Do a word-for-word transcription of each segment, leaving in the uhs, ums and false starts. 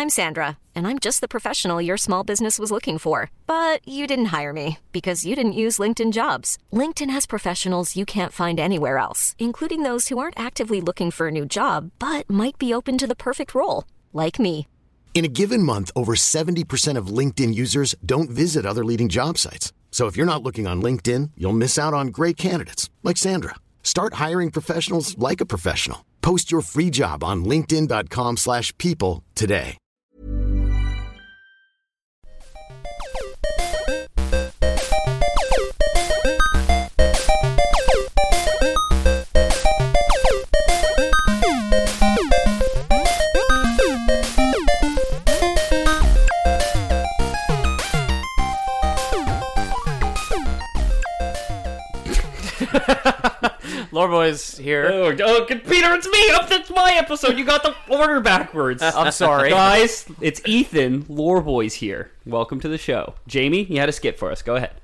I'm Sandra, and I'm just the professional your small business was looking for. But you didn't hire me because you didn't use LinkedIn Jobs. LinkedIn has professionals you can't find anywhere else, including those who aren't actively looking for a new job, but might be open to the perfect role, like me. In a given month, over seventy percent of LinkedIn users don't visit other leading job sites. So if you're not looking on LinkedIn, you'll miss out on great candidates like Sandra. Start hiring professionals like a professional. Post your free job on linkedin.com slash people today. Lore Boys here. Oh, oh, Peter, it's me! Oh, that's my episode! You got the order backwards. I'm sorry. Guys, it's Ethan. Lore Boys here. Welcome to the show. Jamie, you had a skip for us. Go ahead.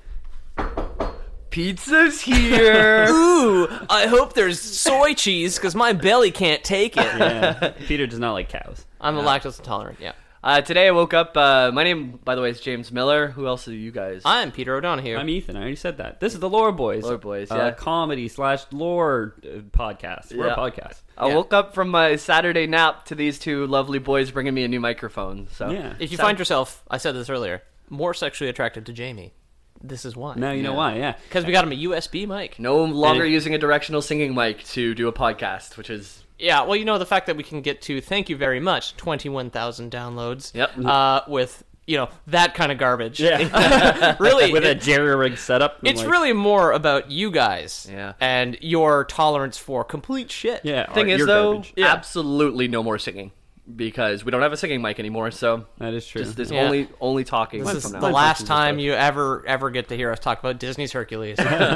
Pizza's here. Ooh, I hope there's soy cheese, because my belly can't take it. Yeah. Peter does not like cows. I'm a lactose intolerant, yeah. Uh, today I woke up, uh, my name, by the way, is James Miller. Who else are you guys? I'm Peter O'Donohue. I'm Ethan. I already said that. This is the Lore Boys. Lore Boys, uh, yeah. comedy slash lore uh, podcast. We're Yeah. a podcast. I Yeah. woke up from my Saturday nap to these two lovely boys bringing me a new microphone. So Yeah. If you Sa- find yourself, I said this earlier, more sexually attracted to Jamie, this is why. Now you know Yeah. why, yeah. Because we got him a U S B mic. no longer And it- using a directional singing mic to do a podcast, which is... Yeah, well, you know, the fact that we can get to, thank you very much, twenty-one thousand downloads. Yep. Uh, with, you know, that kind of garbage. Yeah. Really. With a it- jerry-rigged setup. It's like- really more about you guys. Yeah. And your tolerance for complete shit. Yeah. Thing or is, your though, garbage. Yeah. absolutely no more singing. Because we don't have a singing mic anymore, so... That is true. Just, there's Yeah. only only talking This is from the now on. last person's time stuff. you ever ever get to hear us talk about Disney's Hercules.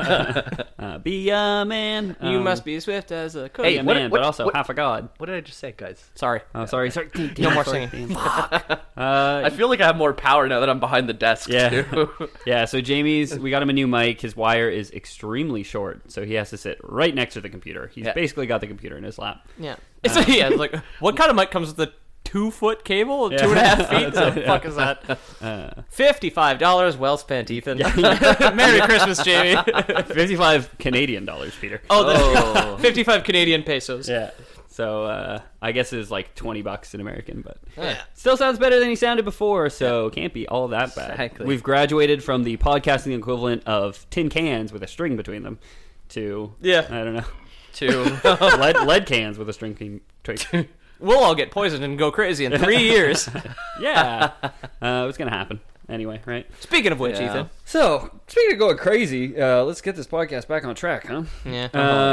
Uh, be a man. you Um, must be swift as a Be a what- man, what- but also what- half a god. What did I just say, guys? Sorry. Oh, sorry. sorry. No more Sorry. singing. Uh, I feel like I have more power now that I'm behind the desk, Yeah. too. Yeah, so Jamie's, we got him a new mic. His wire is extremely short, so he has to sit right next to the computer. He's Yeah. basically got the computer in his lap. Yeah. It's yeah, it's like, what kind of mic comes with a two foot cable? Two and a half feet? What the fuck is that? Fifty-five dollars, well spent, Ethan. Merry Christmas, Jamie. fifty-five Canadian dollars, Peter. Oh, the, Oh. fifty-five Canadian pesos. Yeah. So uh, I guess it's like twenty bucks in American, but Yeah. still sounds better than he sounded before, so can't be all that bad. Exactly. We've graduated from the podcasting equivalent of tin cans with a string between them to, Yeah. I don't know, to lead, lead cans with a string. King, string. We'll all get poisoned and go crazy in three years. Yeah. Uh, it's going to happen. Anyway, right? Speaking of which, Yeah. Ethan. So, speaking of going crazy, uh, let's get this podcast back on track, huh? Yeah.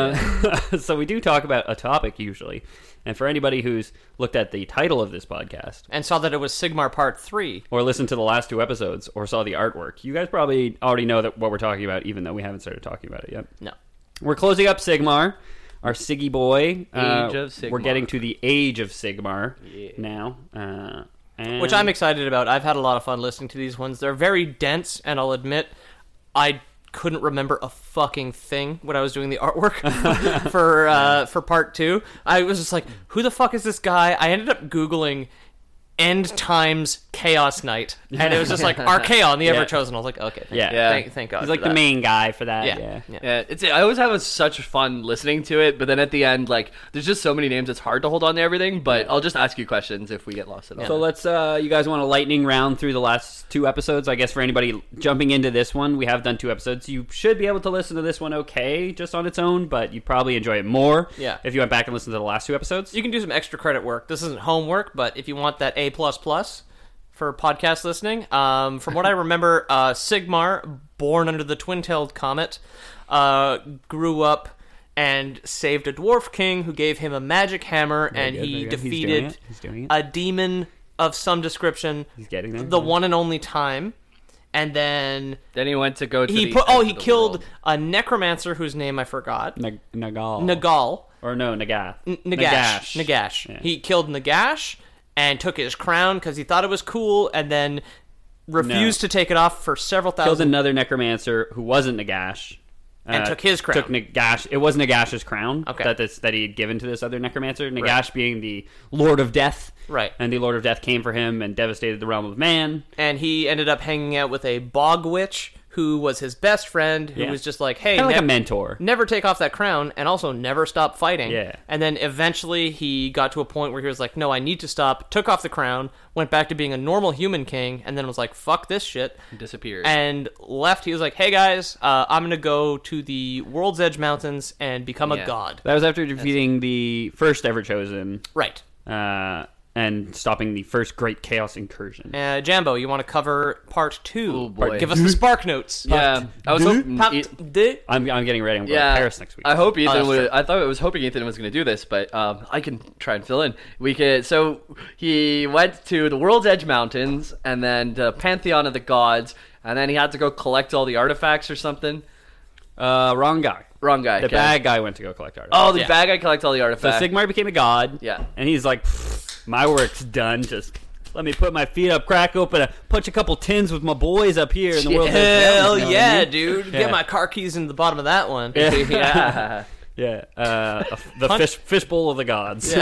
Uh, so we do talk about a topic usually. And for anybody who's looked at the title of this podcast, And saw that it was Sigmar Part three. or listened to the last two episodes, or saw the artwork, you guys probably already know that what we're talking about, even though we haven't started talking about it yet. No. We're closing up Sigmar, our Siggy boy. Uh, Age of Sigmar. We're getting to the age of Sigmar now. Uh, and Which I'm excited about. I've had a lot of fun listening to these ones. They're very dense, and I'll admit, I couldn't remember a fucking thing when I was doing the artwork for uh, for part two. I was just like, who the fuck is this guy? I ended up Googling End Times Chaos Knight, and it was just like Archaon, the Yeah. Ever Chosen. I was like, okay, thank, Yeah. Yeah. thank, thank God. He's for like the that. main guy for that. Yeah, Yeah. yeah. Yeah, it's I always have such fun listening to it, but then at the end, like, there's just so many names, it's hard to hold on to everything. But I'll just ask you questions if we get lost at all. So let's, uh, you guys want a lightning round through the last two episodes? I guess for anybody jumping into this one, we have done two episodes. You should be able to listen to this one okay, just on its own, but you'd probably enjoy it more Yeah. if you went back and listened to the last two episodes. You can do some extra credit work. This isn't homework, but if you want that A plus plus for podcast listening, um, from what I remember, uh, Sigmar, born under the twin-tailed comet, uh, grew up and saved a dwarf king who gave him a magic hammer, and good, he very good. He's doing defeated it. He's doing it. a demon of some description. He's getting there. The one and only time. And then Then he went to go to he the put. Oh, end he of the killed world. a necromancer whose name I forgot. Nag- Nagal. Nagal. Or no, Nagath. N- Nagash. Nagash. Yeah. He killed Nagash and took his crown because he thought it was cool, and then refused No. to take it off for several Killed thousand. another necromancer who wasn't Nagash. And uh, took his crown. Took Nagash. It was Nagash's crown Okay. that this, that he had given to this other necromancer. Nagash being the Lord of Death. Right. And the Lord of Death came for him and devastated the realm of man. And he ended up hanging out with a bog witch who was his best friend, who Yeah. was just like, hey, Kind of like nev- a mentor. never take off that crown, and also never stop fighting. Yeah. And then eventually he got to a point where he was like, no, I need to stop, took off the crown, went back to being a normal human king, and then was like, fuck this shit. Disappeared. And left. He was like, hey guys, uh, I'm going to go to the World's Edge Mountains and become Yeah. a god. That was after defeating the first ever chosen Right. uh, and stopping the first Great Chaos Incursion. Uh, Jambo, you want to cover part two? Oh, boy. Give us the spark notes. yeah, I was hoping. Part E- deux. I'm, I'm getting ready. I'm going yeah, to Paris next week. I hope Ethan that's was. true. I thought I was hoping Ethan was going to do this, but um, I can try and fill in. We could. So he went to the World's Edge Mountains and then the Pantheon of the Gods, and then he had to go collect all the artifacts or something. Uh, wrong guy. Wrong guy. The okay. bad guy went to go collect artifacts. Oh, the Yeah. bad guy collects all the So artifacts. Sigmar became a god. Yeah. And he's like, my work's done. Just let me put my feet up, crack open, a, punch a couple tins with my boys up here in the world. Hell You know what I yeah, mean? dude. Yeah. Get my car keys in the bottom of that one. yeah. Yeah. Uh, the Punch- fish fishbowl of the gods.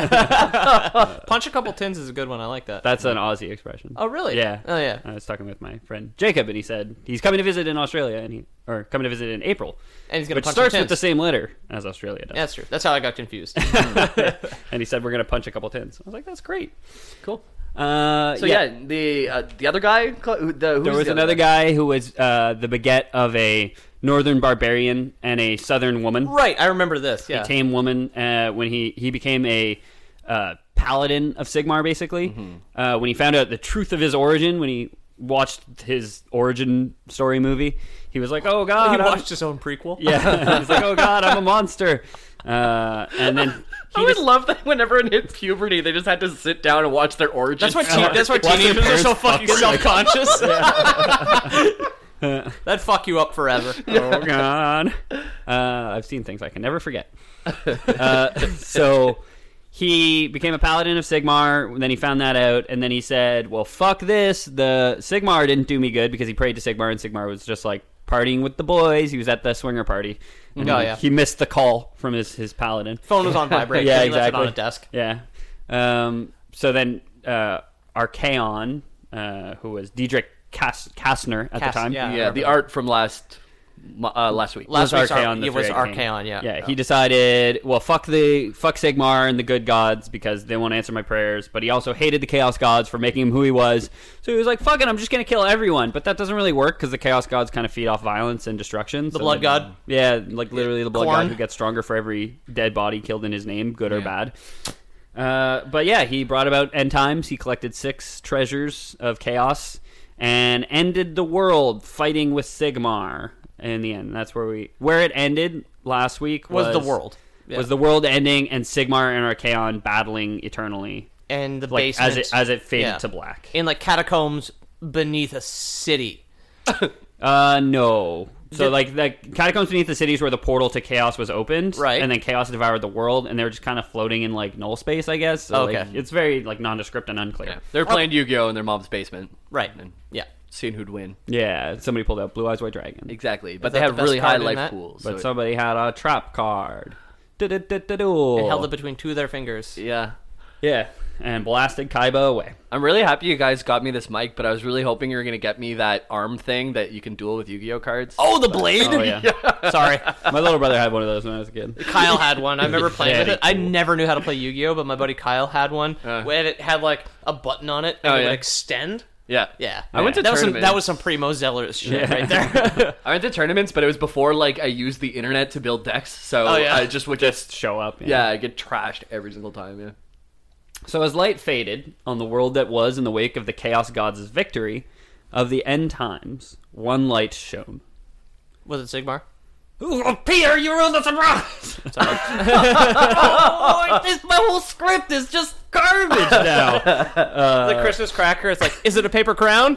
Punch a couple tins is a good one. I like that. That's an Aussie expression. Oh, really? Yeah. Oh, yeah. I was talking with my friend Jacob, and he said he's coming to visit in Australia, and he or coming to visit in April. And he's gonna which punch starts some with the tins. same letter as Australia does. Yeah, that's true. That's how I got confused. And he said we're gonna punch a couple tins. I was like, that's great. Cool. Uh, So yeah, the uh, the other guy. who- The, who's There was the other another guy who was uh, the beget of a northern barbarian and a southern woman. Right, I remember this. Yeah. A tame woman uh, when he, he became a uh, paladin of Sigmar, basically. Mm-hmm. Uh, when he found out the truth of his origin, when he watched his origin story movie, he was like, oh, God. he I'm-" watched his own prequel. Yeah. He was like, oh, God, I'm a monster. Uh, and then I he would just... love that whenever it hits puberty, they just had to sit down and watch their origin. That's why, story. te- that's why Watch their teenagers are so parents fucking fucking, like- self-conscious. That'd fuck you up forever. Oh God! Uh, I've seen things I can never forget. Uh, so he became a paladin of Sigmar. And then he found that out, and then he said, "Well, fuck this. The Sigmar didn't do me good because he prayed to Sigmar, and Sigmar was just like partying with the boys. He was at the swinger party. And Oh, he- yeah. He missed the call from his his paladin. Phone was on vibrate. Yeah, he left it exactly. on a desk. Yeah. Um, so then uh, Archaon, uh, who was Diedrich Kas- Kastner at Kas- the time, yeah. Yeah, the art from last mo- uh, last week. Last was week's Ar- Archaon the it was Three-Eyed King. Archaon, yeah. Yeah, he decided, well, fuck the fuck Sigmar and the good gods because they won't answer my prayers. But he also hated the Chaos gods for making him who he was. So he was like, fuck it, I'm just gonna kill everyone. But that doesn't really work because the Chaos gods kind of feed off violence and destruction. The So blood then- god. Yeah, like literally the blood Corn. god who gets stronger for every dead body killed in his name, good or bad. Uh, but yeah, he brought about end times. He collected six treasures of chaos and ended the world fighting with Sigmar. In the end, that's where we where it ended last week Was was, the world. Yeah. was the world ending and Sigmar and Archaon battling eternally, And the like basement. as it as it faded yeah. to black. In like catacombs beneath a city. Uh, no. So Did- like the catacombs beneath the cities where the portal to chaos was opened, Right. And then chaos devoured the world, and they were just kind of floating in like null space, I guess. So, Okay. like, it's very like nondescript and unclear. Yeah. They're playing Yu-Gi-Oh in their mom's basement, Right. and Yeah. seeing who'd win. Yeah, somebody pulled out Blue Eyes White Dragon, Exactly, but Is they that have the best really high card in life that? pools. but so it- somebody had a trap card. Du-du-du-du-du. And held it between two of their fingers. yeah. Yeah, and blasted Kaiba away. I'm really happy you guys got me this mic, but I was really hoping you were going to get me that arm thing that you can duel with Yu-Gi-Oh cards. Oh, the blade? Oh yeah. Sorry. My little brother had one of those when I was a kid. Kyle had one. I remember playing Very with it. I cool. never knew how to play Yu-Gi-Oh, but my buddy Kyle had one. Uh. Where it had like a button on it and Oh, it yeah. would extend. Yeah. Yeah. I went to that was some, tournaments. that was some primo Zellers shit Yeah. right there. I went to tournaments, but it was before like I used the internet to build decks, so Oh, yeah. I just would just Show up. yeah, I get trashed every single time. Yeah. So as light faded on the world that was in the wake of the Chaos Gods' victory of the end times, one light shone. Was it Sigmar? Ooh, Peter, you ruined the surprise! Sorry. oh, this, my whole script is just garbage now. the Christmas cracker. It's like, is it a paper crown?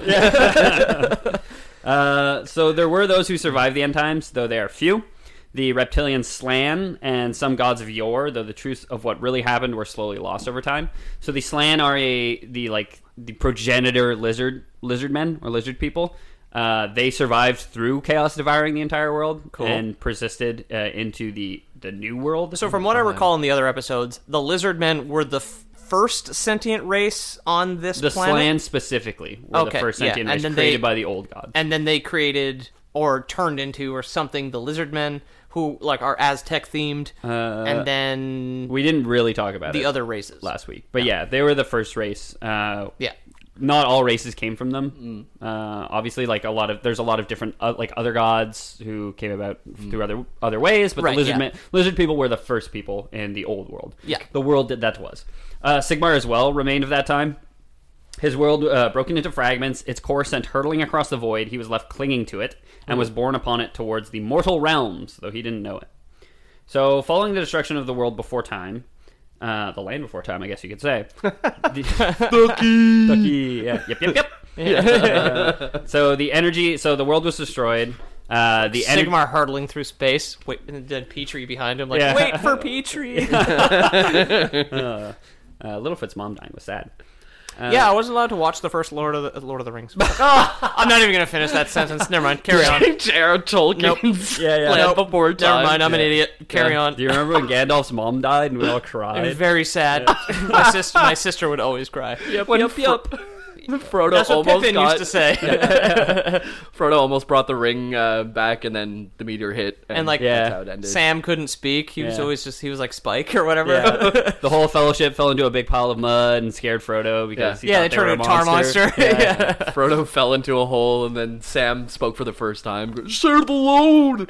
Uh, so there were those who survived the end times, though they are few. The reptilian Slan and some gods of yore, though the truth of what really happened were slowly lost over time. So the Slan are a the like the progenitor lizard lizard men or lizard people. Uh, they survived through chaos devouring the entire world Cool. and persisted uh, into the, the new world. So from what I recall in the other episodes, the lizard men were the f- first sentient race on this the planet. Slan specifically were Okay, the first yeah, sentient and race then created they- by the old gods. And then they created or turned into or something the lizard men who like are Aztec themed, Uh, and then we didn't really talk about the it other races last week. But yeah, they were the first race. Uh, Yeah. Not all races came from them. Uh, obviously, like a lot of there's a lot of different uh, like other gods who came about through other other ways. But Right, the lizard yeah. men, lizard people were the first people in the old world. Yeah. the world that that was. Uh, Sigmar as well remained of that time. His world uh, broken into fragments. Its core sent hurtling across the void. He was left clinging to it and was borne upon it towards the mortal realms, though he didn't know it. So, following the destruction of the world before time, uh, the land before time, I guess you could say. Ducky! Ducky, yeah. Yep, yep, yep. Uh, so, the energy, so the world was destroyed. Uh, the ener- Sigmar hurtling through space, wait, and then Petrie behind him, like, Yeah. wait for Petrie. uh, uh, Littlefoot's mom dying was sad. Uh, yeah, I wasn't allowed to watch the first Lord of the Lord of the Rings. oh, I'm not even gonna finish that sentence. Never mind. Carry on. Jared Tolkien's Yeah, yeah. Land Nope. Before Time. Never mind. I'm an Yeah. idiot. Carry Yeah. on. Do you remember when Gandalf's mom died and we all It was cried? very sad. my sister, my sister would always cry. Yep, When yep, yep. Frodo That's what almost Pippin got, used to say. Frodo almost brought the ring uh, back, and then the meteor hit, and, And, like, Yeah. that's how it ended. Sam couldn't speak. He was Yeah. always just he was like Spike or whatever. Yeah. The whole fellowship fell into a big pile of mud and scared Frodo because Yeah. he Yeah, thought they they turned were into a tar monster. Yeah. Frodo fell into a hole, and then Sam spoke for the first time. Goes, share the load.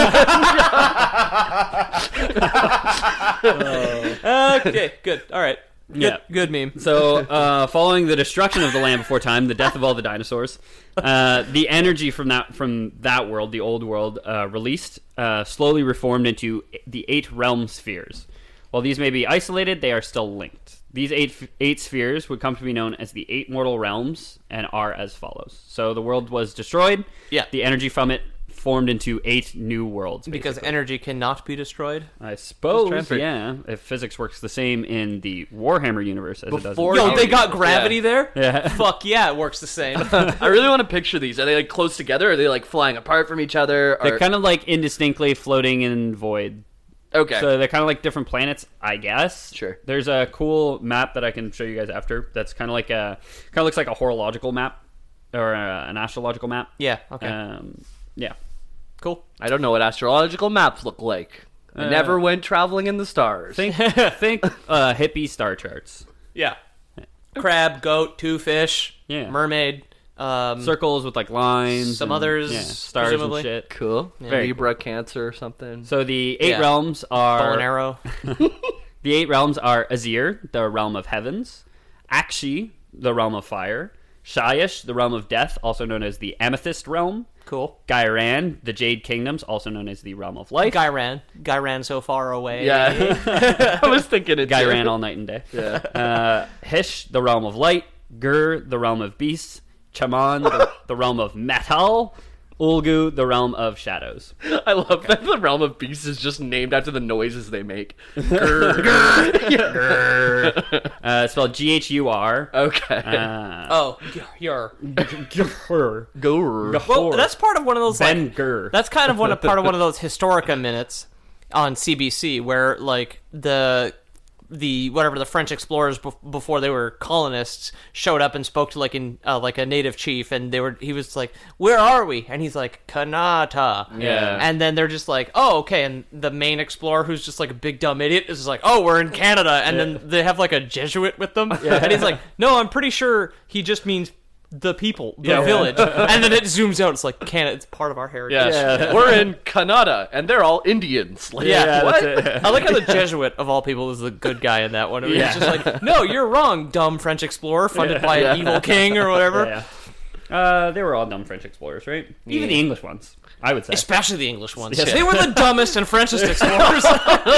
Okay, good. All right. Good, Yeah. good meme. So, uh, following the destruction of the land before time, the death of all the dinosaurs, uh, the energy from that from that world, the old world, uh, released, uh, slowly reformed into the eight realm spheres. While these may be isolated, they are still linked. These eight eight spheres would come to be known as the eight mortal realms and are as follows. So the world was destroyed. Yeah. The energy from it formed into eight new worlds. Because basically. energy cannot be destroyed. I suppose, transfer. yeah, if physics works the same in the Warhammer universe as Before it does in Yo, the they got Yeah. gravity there? Yeah. Fuck yeah, it works the same. I really want to picture these. Are they like close together? Are they like flying apart from each other? They're Or... kind of like indistinctly floating in void. okay. So they're kind of like different planets, I guess. Sure. There's a cool map that I can show you guys after. That's kind of like a kind of looks like a horological map or a, an astrological map. yeah, okay. Um, yeah. cool. I don't know what astrological maps look like. I Uh, never went traveling in the stars. Think think uh, hippie star charts. Yeah. Crab, goat, two fish, Yeah. mermaid, um, Circles with like lines. some and, others, yeah, stars presumably. and shit. Cool. Very Libra, Cancer, or something. So the eight Yeah. realms bow and are arrow. the eight realms are Azir, the realm of heavens, Akshi, the realm of fire, Shyish, the realm of death, also known as the Amethyst realm, Cool. Gairan, the Jade Kingdoms, also known as the realm of life, Guy ran. Guy ran so far away. Yeah. I was thinking it. Gairan too. all night and day. Yeah. Uh, Hish, the realm of light, Gur, the realm of beasts, Chaman, the, the realm of metal, Ulgu, the realm of shadows. I love that the realm of beasts is just named after the noises they make. Grr, grr. Uh, it's spelled G H U R. Okay. Uh, Oh, you're. Gur. Grr. Well, that's part of one of those. Ben Like, Gur. that's kind of one of, part of one of those Historica minutes on C B C where like the the whatever the French explorers bef- before they were colonists showed up and spoke to like in uh, like a native chief, and they were he was like, "Where are we?" And he's like, "Kanata." Yeah. And then they're just like, "Oh, okay." And the main explorer, who's just like a big dumb idiot, is just like, "Oh, we're in Canada." And then they have like a Jesuit with them, and he's like, "No, I'm pretty sure he just means." The people, the Yeah. village, and then it zooms out. It's like Canada. It's part of our heritage. Yeah. Yeah. We're in Canada, and they're all Indians. Like, Yeah, Yeah, what? that's it. I like how the Jesuit of all people is the good guy in that one. I mean, Yeah. It's just like, no, you're wrong, dumb French explorer funded by an evil king or whatever. Yeah, yeah. Uh, they were all dumb French explorers, right? Even the English ones, I would say. Especially the English ones. Yes. They were the dumbest and Frenchest explorers.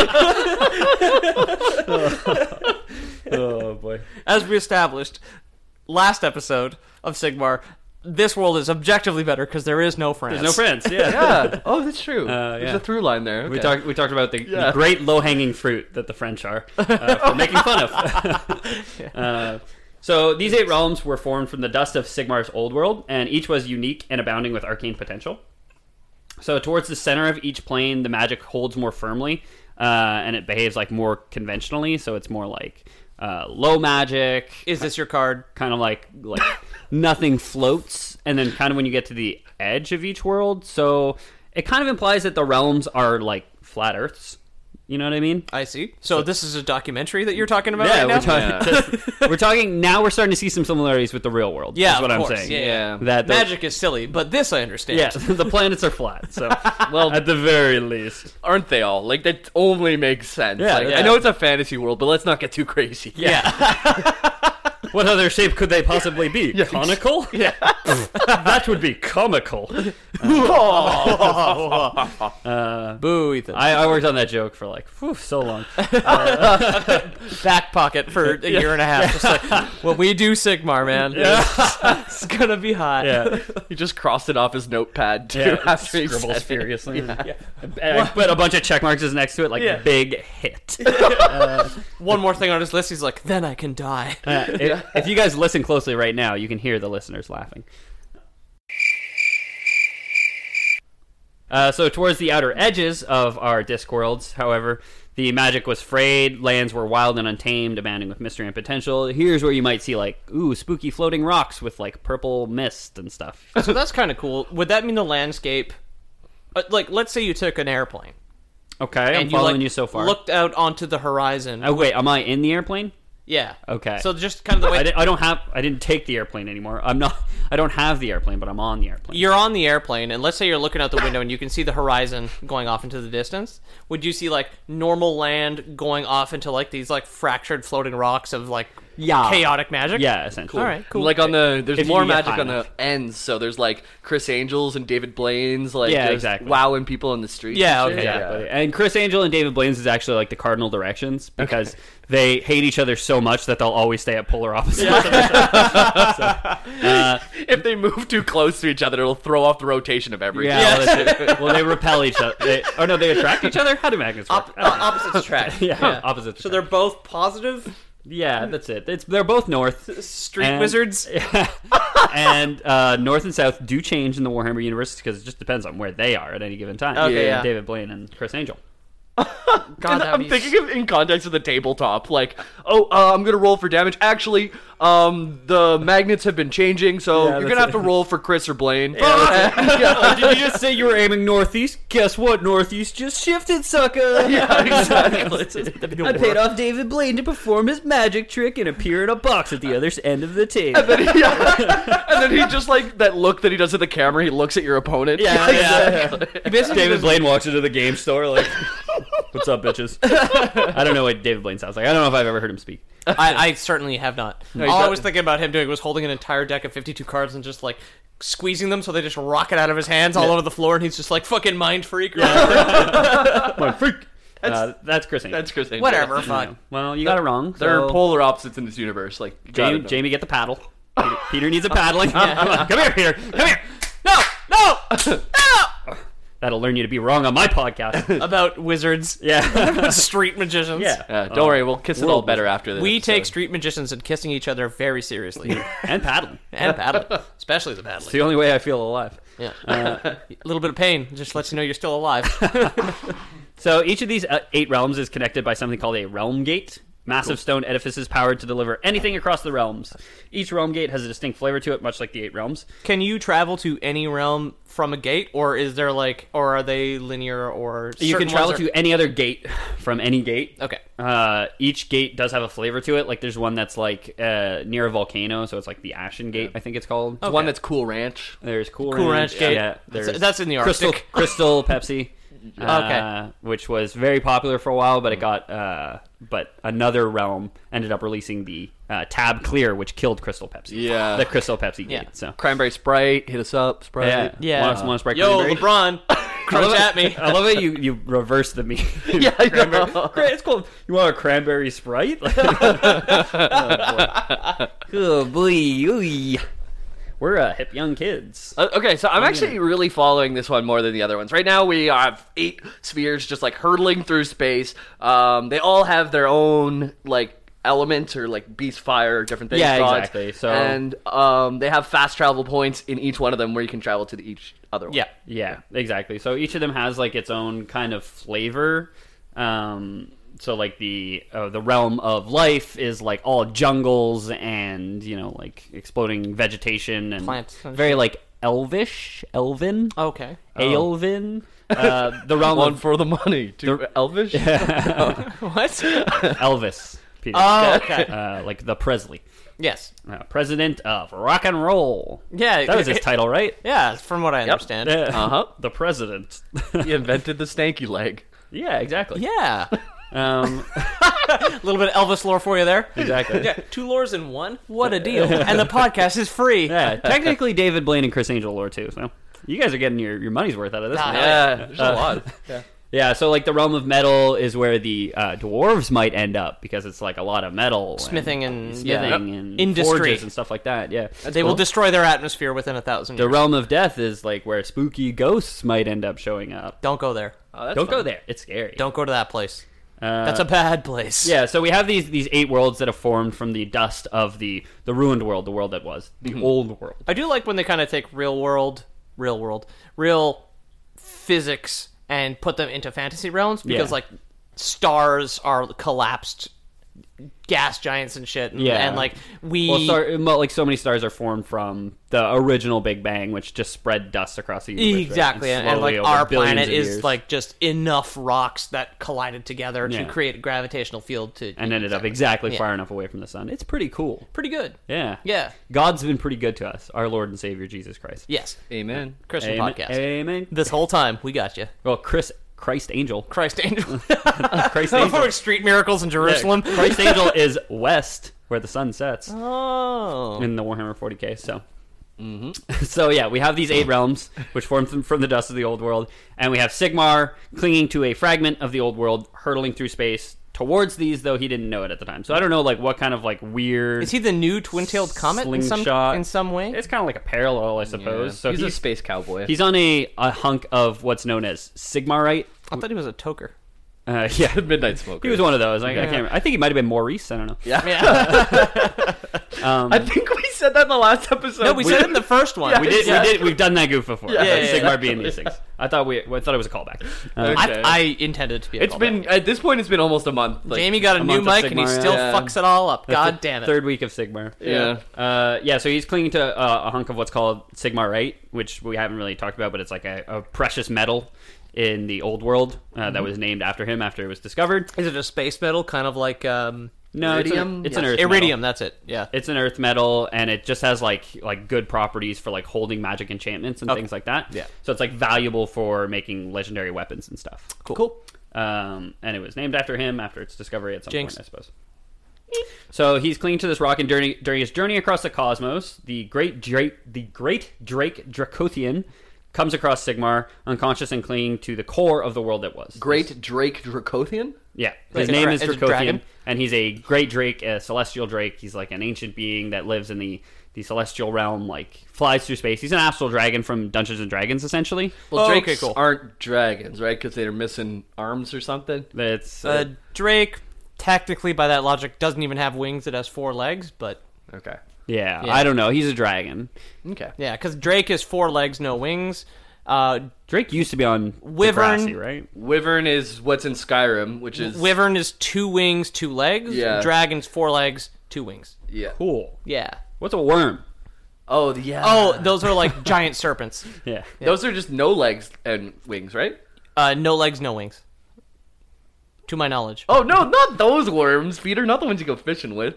Oh boy. As we established last episode of Sigmar, this world is objectively better because there is no France. There's no France. Yeah. Yeah. Oh, that's true. Uh, There's yeah. a through line there. We Okay. talked. We talked about the, Yeah. the great low hanging fruit that the French are uh, for making fun of. uh, So these eight realms were formed from the dust of Sigmar's old world, and each was unique and abounding with arcane potential. So towards the center of each plane, the magic holds more firmly, uh, and it behaves like more conventionally. So it's more like uh, low magic. Is this your card? Kind of like like nothing floats, and then kind of when you get to the edge of each world, so it kind of implies that the realms are like flat Earths. You know what I mean? I see. So, so this is a documentary that you're talking about yeah, right now? We're talking, yeah. just, we're talking, now we're starting to see some similarities with the real world. Yeah, is what of I'm course. saying. Yeah, yeah. That the, Magic is silly, but this I understand. Yeah, the planets are flat, so well, at the very least. Aren't they all? Like, that only makes sense. Yeah, like, yeah. I know it's a fantasy world, but let's not get too crazy. Yeah. What other shape could they possibly be? Yeah. Conical? Yeah. That would be comical. Uh, Boo, Ethan. I, I worked on that joke for like whew, so long. Back pocket for a year and a half. Just like, when we do Sigmar, man, Yeah. it's gonna be hot. Yeah. He just crossed it off his notepad, too, Yeah, after he scribbles said it. furiously. Yeah. Yeah. And I put a bunch of check marks next to it, like Yeah. big hit. One more thing on his list, he's like, then I can die. Uh, if, if you guys listen closely right now, you can hear the listeners laughing. Uh, so towards the outer edges of our Discworlds, however, the magic was frayed, lands were wild and untamed, abounding with mystery and potential. Here's where you might see, like, ooh, spooky floating rocks with, like, purple mist and stuff. So that's kind of cool. Would that mean the landscape... Uh, like, let's say you took an airplane. Okay, I'm and you, following like, you so far. looked out onto the horizon. Oh, wait, am I in the airplane? Yeah. Okay. So just kind of the way... I, di- I don't have. I didn't take the airplane anymore. I'm not. I don't have the airplane, but I'm on the airplane. You're on the airplane, and let's say you're looking out the window and you can see the horizon going off into the distance. Would you see, like, normal land going off into, like, these, like, fractured floating rocks of, like, Yeah. chaotic magic? Yeah, essentially. All right, cool. Like on the, there's If you more can get magic high on enough. the ends, so there's like Chris Angels and David Blaine's, like Yeah, just exactly. wowing people in the streets. Yeah, and shit. okay. Exactly. And Chris Angel and David Blaine's is actually like the cardinal directions because they hate each other so much that they'll always stay at polar opposites. uh, If they move too close to each other, it'll throw off the rotation of everything. yeah, well, that's it. Well, they repel each other. They, oh no, they attract each other. How do magnets work? Op- uh, opposites attract. yeah, opposites. So they're both positive yeah, that's it. It's they're both north. street And- wizards? and uh, north and south do change in the Warhammer universe because it just depends on where they are at any given time. Okay, yeah. David Blaine and Chris Angel. God, And that'd I'm be thinking of in context of the tabletop, like, oh, uh, I'm gonna roll for damage. Actually, um, the magnets have been changing, so Yeah, you're that's gonna have it. to roll for Chris or Blaine. Oh, did you just say you were aiming northeast? Guess what? Northeast just shifted, sucker. Yeah, exactly. I paid off David Blaine to perform his magic trick and appear in a box at the other end of the table. And then, he, yeah. and then he just like that look that he does at the camera. He looks at your opponent. Yeah, exactly. He basically David just- Blaine walks into the game store like, "What's up, bitches?" I don't know what David Blaine sounds like. I don't know if I've ever heard him speak. I, I certainly have not. he's All I not- was thinking about him doing was holding an entire deck of fifty-two cards and just like squeezing them so they just rocket out of his hands all over the floor, and he's just like fucking mind freak. My freak. Uh, that's Chris Angel. That's Chris Angel. Whatever, fine. Well, you got it wrong. They're so- polar opposites in this universe. Like you got Jamie, it. Jamie, get the paddle. Peter, Peter needs a paddling. Come on, come here, Peter. Come here. No, no, no. That'll learn you to be wrong on my podcast. About wizards, Yeah. street magicians. Yeah. Yeah, don't worry, we'll kiss it all world better after this. We take episode. street magicians and kissing each other very seriously, And paddling. and paddling, especially the It's paddling. the only way I feel alive. Yeah, a little bit of pain just lets you know you're still alive. So each of these uh, eight realms is connected by something called a realm gate. Massive stone edifices powered to deliver anything across the realms. Each realm gate has a distinct flavor to it, much like the eight realms. Can you travel to any realm from a gate, or is there like, or are they linear, or You can certain travel ones are- to any other gate from any gate. Okay. Uh, each gate does have a flavor to it. Like there's one that's like uh, near a volcano, so it's like the Ashen Gate, I think it's called. One that's Cool Ranch. There's Cool, Cool Ranch. Ranch Gate. Yeah, That's- there's that's in the Crystal, Arctic. Crystal Pepsi. Okay. Uh, which was very popular for a while, but it got uh, but another realm ended up releasing the uh, Tab Clear, which killed Crystal Pepsi. Yeah. the Crystal Pepsi Gate. Yeah. So Cranberry Sprite, hit us up, Sprite. yeah, Yeah. Want, want to spray Yo, cranberry? LeBron, I crunch love at it- me. I love it. You you reverse the me. Yeah, I Cranberry- know. Great, it's called. You want a cranberry Sprite? oh boy, oh, boy. Ooh. We're uh, hip young kids. Uh, okay, so I'm actually really following this one more than the other ones. Right now, we have eight spheres just like hurtling through space. Um, they all have their own like elements or like beast fire or different things. Yeah, gods. exactly. So and um, they have fast travel points in each one of them where you can travel to the each other one. Yeah. Yeah, exactly. So each of them has like its own kind of flavor. Um, so like the uh, the realm of life is like all jungles and you know like exploding vegetation and Plants and very shit. like elvish, elven, Okay. elven. Uh, the realm One of for the money. Two Elvish. What? Elvis. Peter. Oh, okay. Uh, like the Presley, Yes. uh, president of rock and roll. Yeah. That was his title, right? Yeah, from what I understand. Uh Uh-huh. The president. He invented the stanky leg. Yeah, exactly. Yeah. Um, A little bit of Elvis lore for you there. exactly. Yeah, two lores in one? What a deal. And the podcast is free. Yeah, technically David Blaine and Chris Angel lore too. So you guys are getting your, your money's worth out of this Nah, one. Yeah, there's a lot. Yeah. Yeah, so like the realm of metal is where the uh, dwarves might end up because it's like a lot of metal, Smithing and- smithing yeah. and Industry. forges and stuff like that. Yeah, They will destroy their atmosphere within a thousand the years. realm of death is like where spooky ghosts might end up showing up. Don't go there. Oh, that's Don't fun. go there; it's scary. Don't go to that place. Uh, That's a bad place. Yeah, so we have these these eight worlds that have formed from the dust of the the ruined world, the world that was the Mm-hmm. old world. I do like when they kind of take real world, real world, real physics and put them into fantasy realms because, Yeah. like, stars are collapsed gas giants and shit. And, Yeah. and like, we. Well, star, mo- like so many stars are formed from the original Big Bang, which just spread dust across the universe. right? Exactly, and, and, slowly like over our billions planet of is years. like just enough rocks that collided together Yeah. to create a gravitational field to and ended up exactly Yeah. far enough away from the sun. It's pretty cool. pretty good. Yeah. Yeah. God's been pretty good to us, our Lord and Savior Jesus Christ. Yes, Amen. Christian Amen. podcast. Amen. This whole time we got you, Well, Chris Christ Angel. Christ Angel. Christ Performing Angel. street miracles in Jerusalem. Christ Angel is west, where the sun sets Oh, in the Warhammer forty K. So, so yeah, we have these eight realms, which formed from, from the dust of the old world, and we have Sigmar clinging to a fragment of the old world, hurtling through space towards these, though he didn't know it at the time. So I don't know, like what kind of like weird. is he the new twin-tailed comet in some slingshot. in some way? It's kind of like a parallel, I suppose. Yeah. So he's, he's a space cowboy. he's on a, a hunk of what's known as Sigmarite. I thought he was a toker. Uh, yeah, Midnight Smoker. he was one of those. I, I can't. Remember. I think he might have been Maurice. I don't know. Yeah. Yeah. Um, I think we said that in the last episode. no, we said it in the first one. Yeah, we did. Yeah. We did. We've done that goof before. Yeah, Yeah, yeah, yeah. Sigmar being these things. I thought we. I thought it was a callback. Uh, Okay. I, I intended to be. A It's callback. been at this point. It's been almost a month. Like, Jamie got a, a new month of mic and he Sigmar, still yeah. fucks it all up. that's God the damn it. Third week of Sigmar. Yeah. Uh, yeah, so he's clinging to uh, a hunk of what's called Sigmarite, which we haven't really talked about, but it's like a, a precious metal in the old world uh, Mm-hmm. that was named after him after it was discovered. Is it a space metal, kind of like um, No, it's, Iridium? an, it's Yes. an earth iridium? metal. That's it. Yeah. It's an earth metal, and it just has like like good properties for like holding magic enchantments and Okay. things like that. Yeah. So it's like valuable for making legendary weapons and stuff. Cool. Cool. Um, and it was named after him after its discovery at some Jinx. point, I suppose. So he's clinging to this rock, and during, during his journey across the cosmos, the great Drake, the great Drake Dracothian, comes across Sigmar, unconscious and clinging to the core of the world that was. Great Drake Dracothian. Yeah, Like his a name dra- is is a Dracothian, dragon? and he's a great Drake, a celestial Drake. He's like an ancient being that lives in the, the celestial realm, like flies through space. He's an astral dragon from Dungeons and Dragons, essentially. Well, Oh, drakes okay, cool. aren't dragons, right? Because they're missing arms or something. It's Uh, uh, Drake, technically, by that logic, doesn't even have wings. It has four legs, but Okay. yeah, yeah. I don't know. He's a dragon. Okay. yeah, because Drake is four legs, no wings. Uh, Drake used to be on Wyvern- Degrassi, right? Wyvern is what's in Skyrim, which is Wyvern is two wings, two legs. Yeah. Dragon's four legs, two wings. yeah. Cool. Yeah. What's a worm? Oh yeah. Oh, those are like giant serpents. Yeah. those are just no legs and wings, right? Uh, no legs, no wings. To my knowledge. Oh no, not those worms, Peter. Not the ones you go fishing with.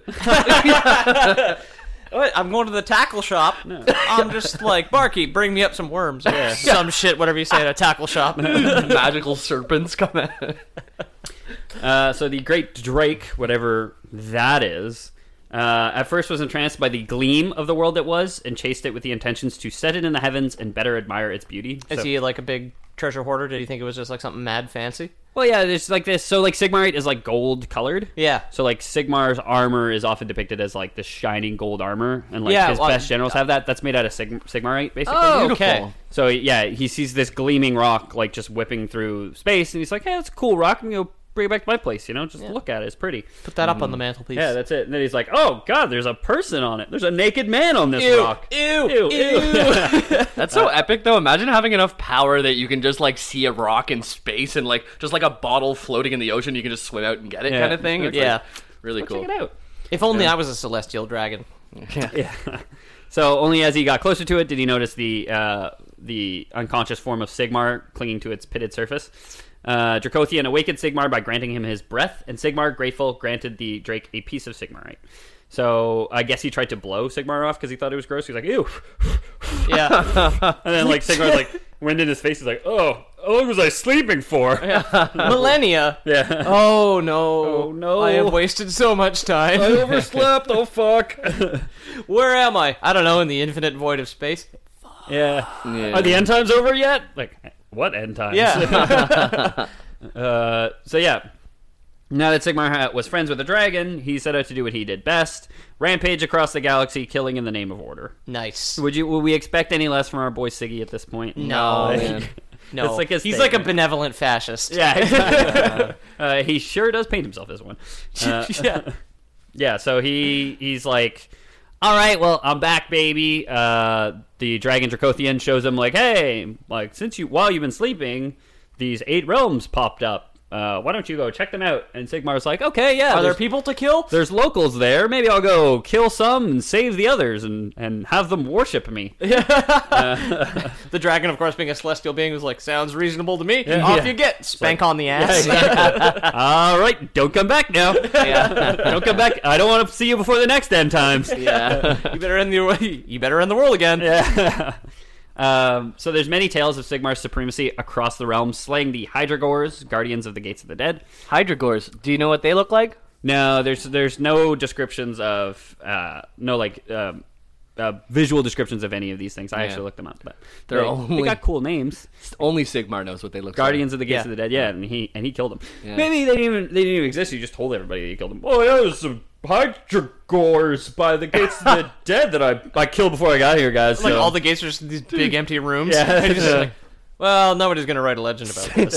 What? I'm going to the tackle shop. I'm just like, Barkeep, bring me up some worms. Yeah. Some shit, whatever you say at a tackle shop. Magical serpents come out. Uh, so the great Drake, whatever that is, uh, at first was entranced by the gleam of the world that was, and chased it with the intentions to set it in the heavens and better admire its beauty. Is So- he like a big treasure hoarder? Did you think it was just like something mad fancy? Well, yeah, there's like this. So like Sigmarite is like gold colored. Yeah. So like Sigmar's armor is often depicted as like this shining gold armor, and like Yeah, his well, best generals have that. That's made out of Sig- Sigmarite, basically. Oh, Beautiful. okay. So yeah, he sees this gleaming rock like just whipping through space, and he's like, "Hey, that's a cool rock. I'm gonna go bring it back to my place, you know? Just look at it. It's pretty. Put that up on the mantelpiece. Yeah, that's it. And then he's like, oh, God, there's a person on it. There's a naked man on this Ew, rock. ew, ew. ew. That's so epic, though. Imagine having enough power that you can just, like, see a rock in space and, like, just like a bottle floating in the ocean, you can just swim out and get it Yeah. kind of thing. It's, Yeah. like, really cool. Check it out. If only I was a celestial dragon. Yeah. So only as he got closer to it did he notice the uh, the unconscious form of Sigmar clinging to its pitted surface. Uh, Dracothian awakened Sigmar by granting him his breath, and Sigmar, grateful, granted the Drake a piece of Sigmarite. So I guess he tried to blow Sigmar off because he thought it was gross. He was like, ew. Yeah. And then like Sigmar's like, wind in his face. He's like, oh, how long was I sleeping for? Millennia. Yeah. Oh, no. Oh, no. I have wasted so much time. I overslept. Oh, fuck. Where am I? I don't know, in the infinite void of space. Yeah. Yeah. Are the end times over yet? Like, what end times? Yeah. uh, so, yeah. Now that Sigmar ha- was friends with the dragon, he set out to do what he did best. Rampage across the galaxy, killing in the name of order. Nice. Would you? Would we expect any less from our boy Siggy at this point? No. Like, man. No. It's like his He's like a statement. benevolent fascist. Yeah, exactly. uh, he sure does paint himself as one. Uh, Yeah. yeah, so he he's like, all right, well, I'm back, baby. Uh, the dragon Dracothian shows him like, hey, like since you while you've been sleeping, these eight realms popped up. Uh, why don't you go check them out? And Sigmar's like, okay, yeah. Are there there's- people to kill? There's locals there. Maybe I'll go kill some and save the others and, and have them worship me. The dragon, of course, being a celestial being, was like, sounds reasonable to me. Yeah. Off Yeah. you get. Spank on the ass. All right, don't come back now. Don't come back. I don't want to see you before the next end times. Yeah. You better end the you better end the world again. Yeah. Um, so there's many tales of Sigmar's supremacy across the realms, slaying the Hydragors, guardians of the gates of the dead. Hydragors. Do you know what they look like? No, there's there's no descriptions of uh, no like um, uh, visual descriptions of any of these things. I Yeah. actually looked them up, but They're they, only- they got cool names. Only Sigmar knows what they look Guardians like. of the Gates Yeah. of the Dead, yeah, and he and he killed them. Yeah. Maybe they didn't even they didn't even exist. He just told everybody that he killed them. Oh yeah, there's some Hydragors by the Gates of the Dead that I I killed before I got here, guys. Like so- all the gates are just these big empty rooms. Yeah. And just like, well, nobody's gonna write a legend about this.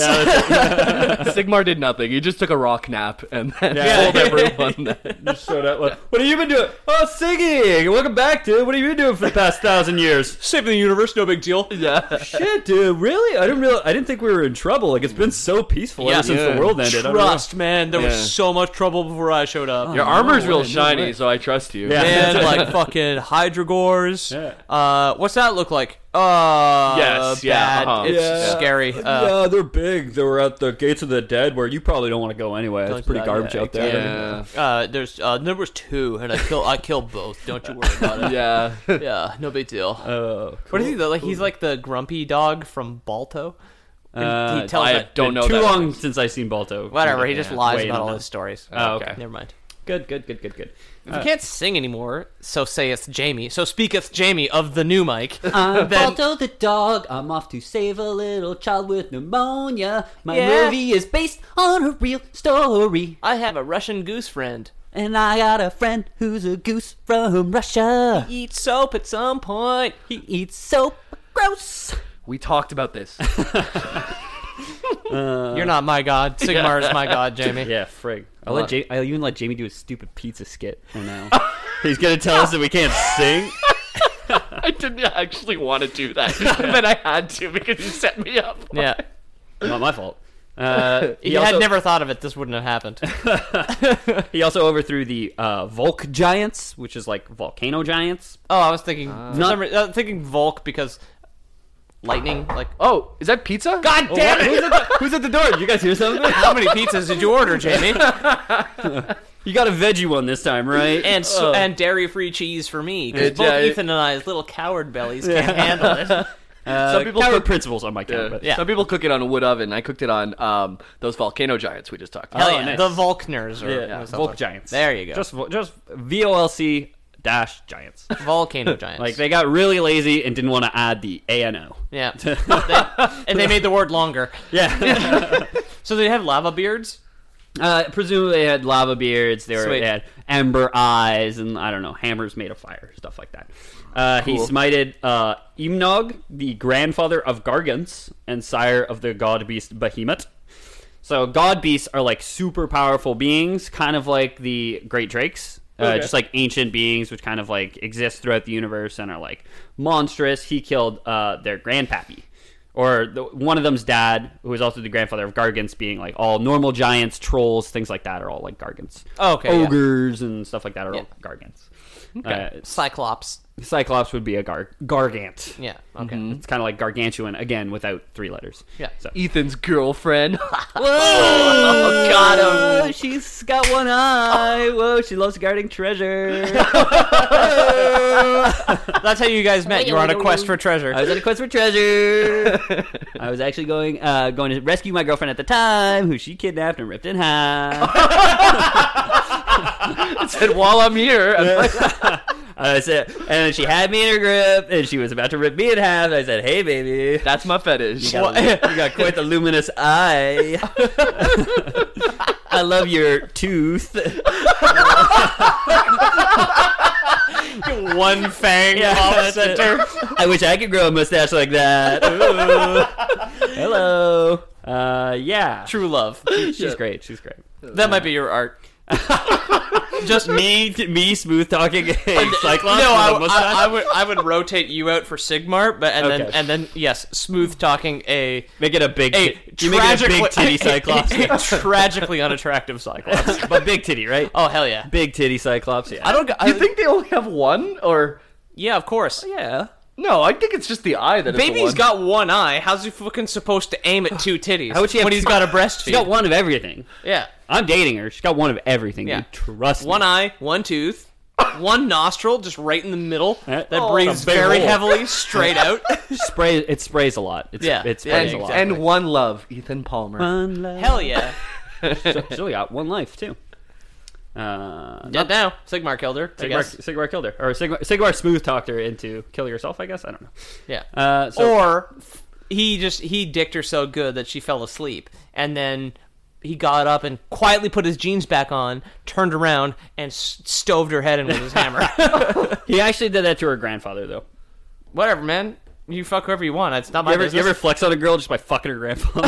Sigmar did nothing. He just took a rock nap and then Yeah. told everyone that. just showed up. Like, what have you been doing? Oh, Siggy, welcome back, dude. What have you been doing for the past thousand years? Saving the universe, no big deal. Yeah. Shit, dude, really? I didn't real. I didn't think we were in trouble. Like it's been so peaceful Yeah. ever since Yeah. the world ended. I don't know. Trust, man. There Yeah. was so much trouble before I showed up. Your armor's no real way, no shiny, way. so I trust you. Yeah. Man, like fucking Hydragors. Yeah. Uh, what's that look like? Uh, Yes, yeah, bad. uh-huh. It's Yeah. scary. Uh, yeah, they're big. They were at the Gates of the Dead, where you probably don't want to go anyway. It's Don't- pretty uh, garbage yeah, out there. Yeah. Uh, there's uh, there was two, and I kill I killed both. Don't you worry about it. Yeah. Yeah, no big deal. Oh, What is he though? Like he's like the grumpy dog from Balto. And Uh, he tells I it. don't know Too that. long since I've seen Balto. Whatever. He just Yeah. lies Way about in all the- his stories. Oh, okay. Never mind. Good, good, good, good, good. If you can't sing anymore, so saith Jamie. So speaketh Jamie of the new Mike. I'm Then- Balto the dog. I'm off to save a little child with pneumonia. My Yeah. movie is based on a real story. I have a Russian goose friend. And I got a friend who's a goose from Russia. Eat soap at some point. He eats soap. Gross. We talked about this. You're not my god. Sigmar is my god, Jamie. Yeah, frig. I'll let ja- I'll even let Jamie do a stupid pizza skit for now. He's gonna tell us that we can't sing. I didn't actually want to do that, but I had to because you set me up. Yeah. Not my fault. Uh, If he, you also, had never thought of it, this wouldn't have happened. he also overthrew the uh, Volk giants, which is like volcano giants. Oh, I was thinking, for Not- some re- uh, thinking Volk because lightning. Like, Oh, is that pizza? God Oh, damn what? it! Who's, at the, who's at the door? Did you guys hear something? How many pizzas did you order, Jamie? You got a veggie one this time, right? And so, Oh. and dairy-free cheese for me because Yeah, both yeah. Ethan and I's little coward bellies can't handle it. uh, some people coward cook- principles on my count, Yeah. but Yeah. Some people cook it on a wood oven. I cooked it on um, those volcano giants we just talked Hell about. yeah, nice. the Volkners or yeah, or something. Volk giants. There you go. Just vo- just V O L C dash giants. volcano giants. Like they got really lazy and didn't want to add the A N O. yeah, They- and they made the word longer. Yeah. So they have lava beards. Uh, presumably they had lava beards, they, were, Sweet. they had ember eyes, and I don't know, hammers made of fire, stuff like that. Uh, He Cool. smited uh, Imnog, the grandfather of Gargants and sire of the god beast Behemoth. So god beasts are like super powerful beings, kind of like the great drakes. Uh, Okay. Just like ancient beings which kind of like exist throughout the universe and are like monstrous. He killed uh, their grandpappy. Or the, one of them's dad, who is also the grandfather of Gargants, being like all normal giants, trolls, things like that are all like Gargants. Oh, okay, yeah. Ogres and stuff like that are Yeah. all Gargants. Okay. Uh, Cyclops. Cyclops would be a gar- Gargant. Yeah. Okay. It's kind of like gargantuan, again, without three letters. Yeah. So. Ethan's girlfriend. Whoa! Got him. She's got one eye. Whoa, she loves guarding treasure. That's how you guys met. You were on a quest for treasure. I was on a quest for treasure. I was actually going uh, going to rescue my girlfriend at the time, who she kidnapped and ripped in half. Said, while I'm here. I'm like, I said, and then she had me in her grip, and she was about to rip me in half. I said, "Hey, baby, that's my fetish. you got, you got quite the luminous eye. I love your tooth." One fang Yeah, off that's it. center. I wish I could grow a mustache like that. Ooh. Hello. Uh, yeah. True love. She's great. She's great. That might be your art. Just me, me smooth talking a Cyclops. No, I, with a mustache? I, I would I would rotate you out for Sigmar, but and then Okay. and then yes, smooth talking a make it a big, a tit- you make it a tragically big titty Cyclops, a, a tragically unattractive Cyclops. but big titty, right? Oh hell yeah! Big titty Cyclops. Yeah. I don't. I, You think they only have one? Or. Yeah, of course. Yeah. No, I think it's just the eye that is the Baby's one. got one eye. How's he fucking supposed to aim at two titties How would she have when he's got a breastfeed? She's got one of everything. Yeah, I'm dating her. She's got one of everything. yeah. Dude. Trust one me. eye, one tooth, one nostril, just right in the middle. Eh? That Oh, breathes a big very hole. heavily straight out. Spray. It sprays a lot. It's, Yeah. It sprays and, a lot. and one love, Ethan Palmer. One life. Hell yeah! She's only got one life too. Uh, Dead now. Sigmar killed her. I Sigmar, guess. Sigmar killed her, or Sigmar, Sigmar smooth talked her into kill yourself. I guess I don't know. Yeah. Uh, so, Or he just he dicked her so good that she fell asleep, and then he got up and quietly put his jeans back on, turned around, and s- stoved her head in with his hammer. he actually did that to her grandfather, though. Whatever, man. You fuck whoever you want. It's not my You ever, business. you ever flex on a girl just by fucking her grandfather?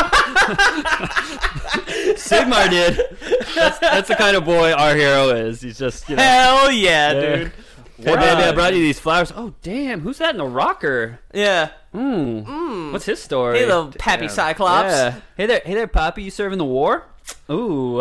Sigmar did. That's, that's the kind of boy our hero is. He's just, you know. Hell yeah, Yeah. dude. Hey, baby, I brought you these flowers. Oh, damn. Who's that in the rocker? Yeah. Mm. What's his story? Hey, little pappy Cyclops. Yeah. Hey there, hey there, Poppy. You serving the war? Ooh.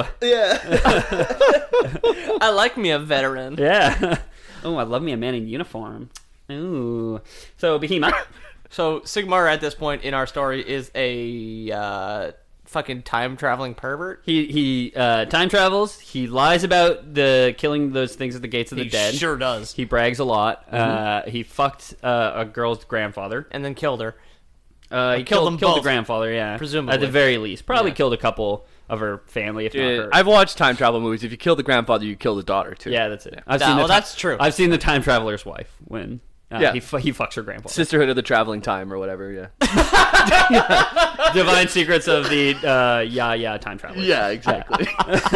I like me a veteran. Yeah. Oh, I love me a man in uniform. Ooh. So, Behemoth. So Sigmar at this point in our story is a uh, fucking time traveling pervert. He he uh, time travels. He lies about the killing those things at the gates of the He dead. sure does. He brags a lot. Uh, he fucked uh, a girl's grandfather. And then killed her. Uh, he killed killed, them killed the both, grandfather. Yeah, presumably. at the very least, probably Yeah. killed a couple of her family, if Dude, not her. I've watched time travel movies. If you kill the grandfather, you kill the daughter, too. yeah, that's it. I've Nah, seen the well, ti- that's true. I've seen the time traveler's wife when uh, Yeah. he fu- he fucks her grandfather. Sisterhood of the Traveling Time or whatever, yeah. Divine secrets of the uh, yeah yeah time traveler. yeah, exactly.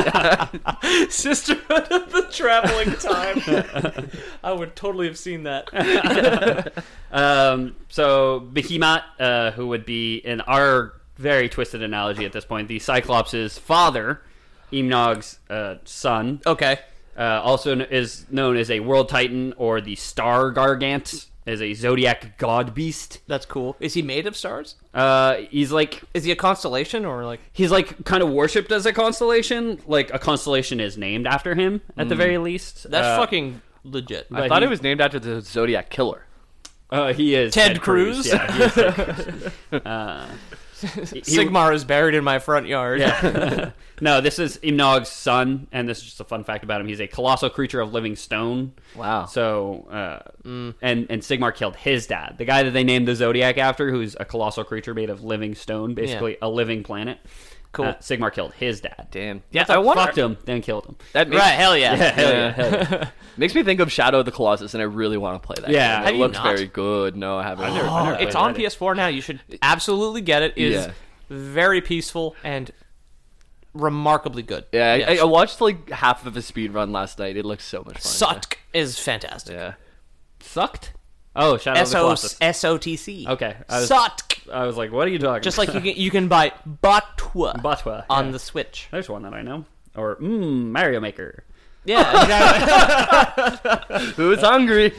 Sisterhood of the Traveling Time. I would totally have seen that. Um, so Behemoth, uh, who would be in our very twisted analogy at this point, the Cyclops' father, Imnog's uh, son, Okay. uh, also kn- is known as a world titan or the Star Gargant, is a zodiac god beast. That's cool. Is he made of stars? Uh, he's like Is he a constellation or like... he's like kind of worshipped as a constellation. Like a constellation is named after him at the very least. That's Uh, fucking legit. I But thought he- it was named after the Zodiac Killer. Uh, he is Ted Cruz? Yeah, he is Ted Cruz. Uh, he- Sigmar is buried in my front yard. Yeah. No, this is Imnog's son, and this is just a fun fact about him. He's a colossal creature of living stone. Wow. So, uh, and and Sigmar killed his dad, the guy that they named the Zodiac after, who's a colossal creature made of living stone, basically a living planet. Cool. Uh, Sigmar killed his dad. Damn. Yeah, I wonder- fucked him, then killed him. That makes, Right, hell yeah. Yeah, hell yeah, hell yeah. makes me think of Shadow of the Colossus, and I really want to play that. Yeah. game. Have it you looks not? very good. No, I haven't. never- Oh, never it's played on it. P S four now. You should absolutely get it. It is Yeah. very peaceful and remarkably good. Yeah, I, Yes. I watched like half of a speed run last night. It looks so much fun. Suck is fantastic. Yeah. Sucked? Oh, Shadow of the Colossus. S O T C. Okay. I was, Sotk. I was like, what are you talking Just about? like you can, you can buy Batwa, Batwa, on yeah. the Switch. There's one that I know. Or, mmm, Mario Maker. Yeah, exactly. Who's hungry?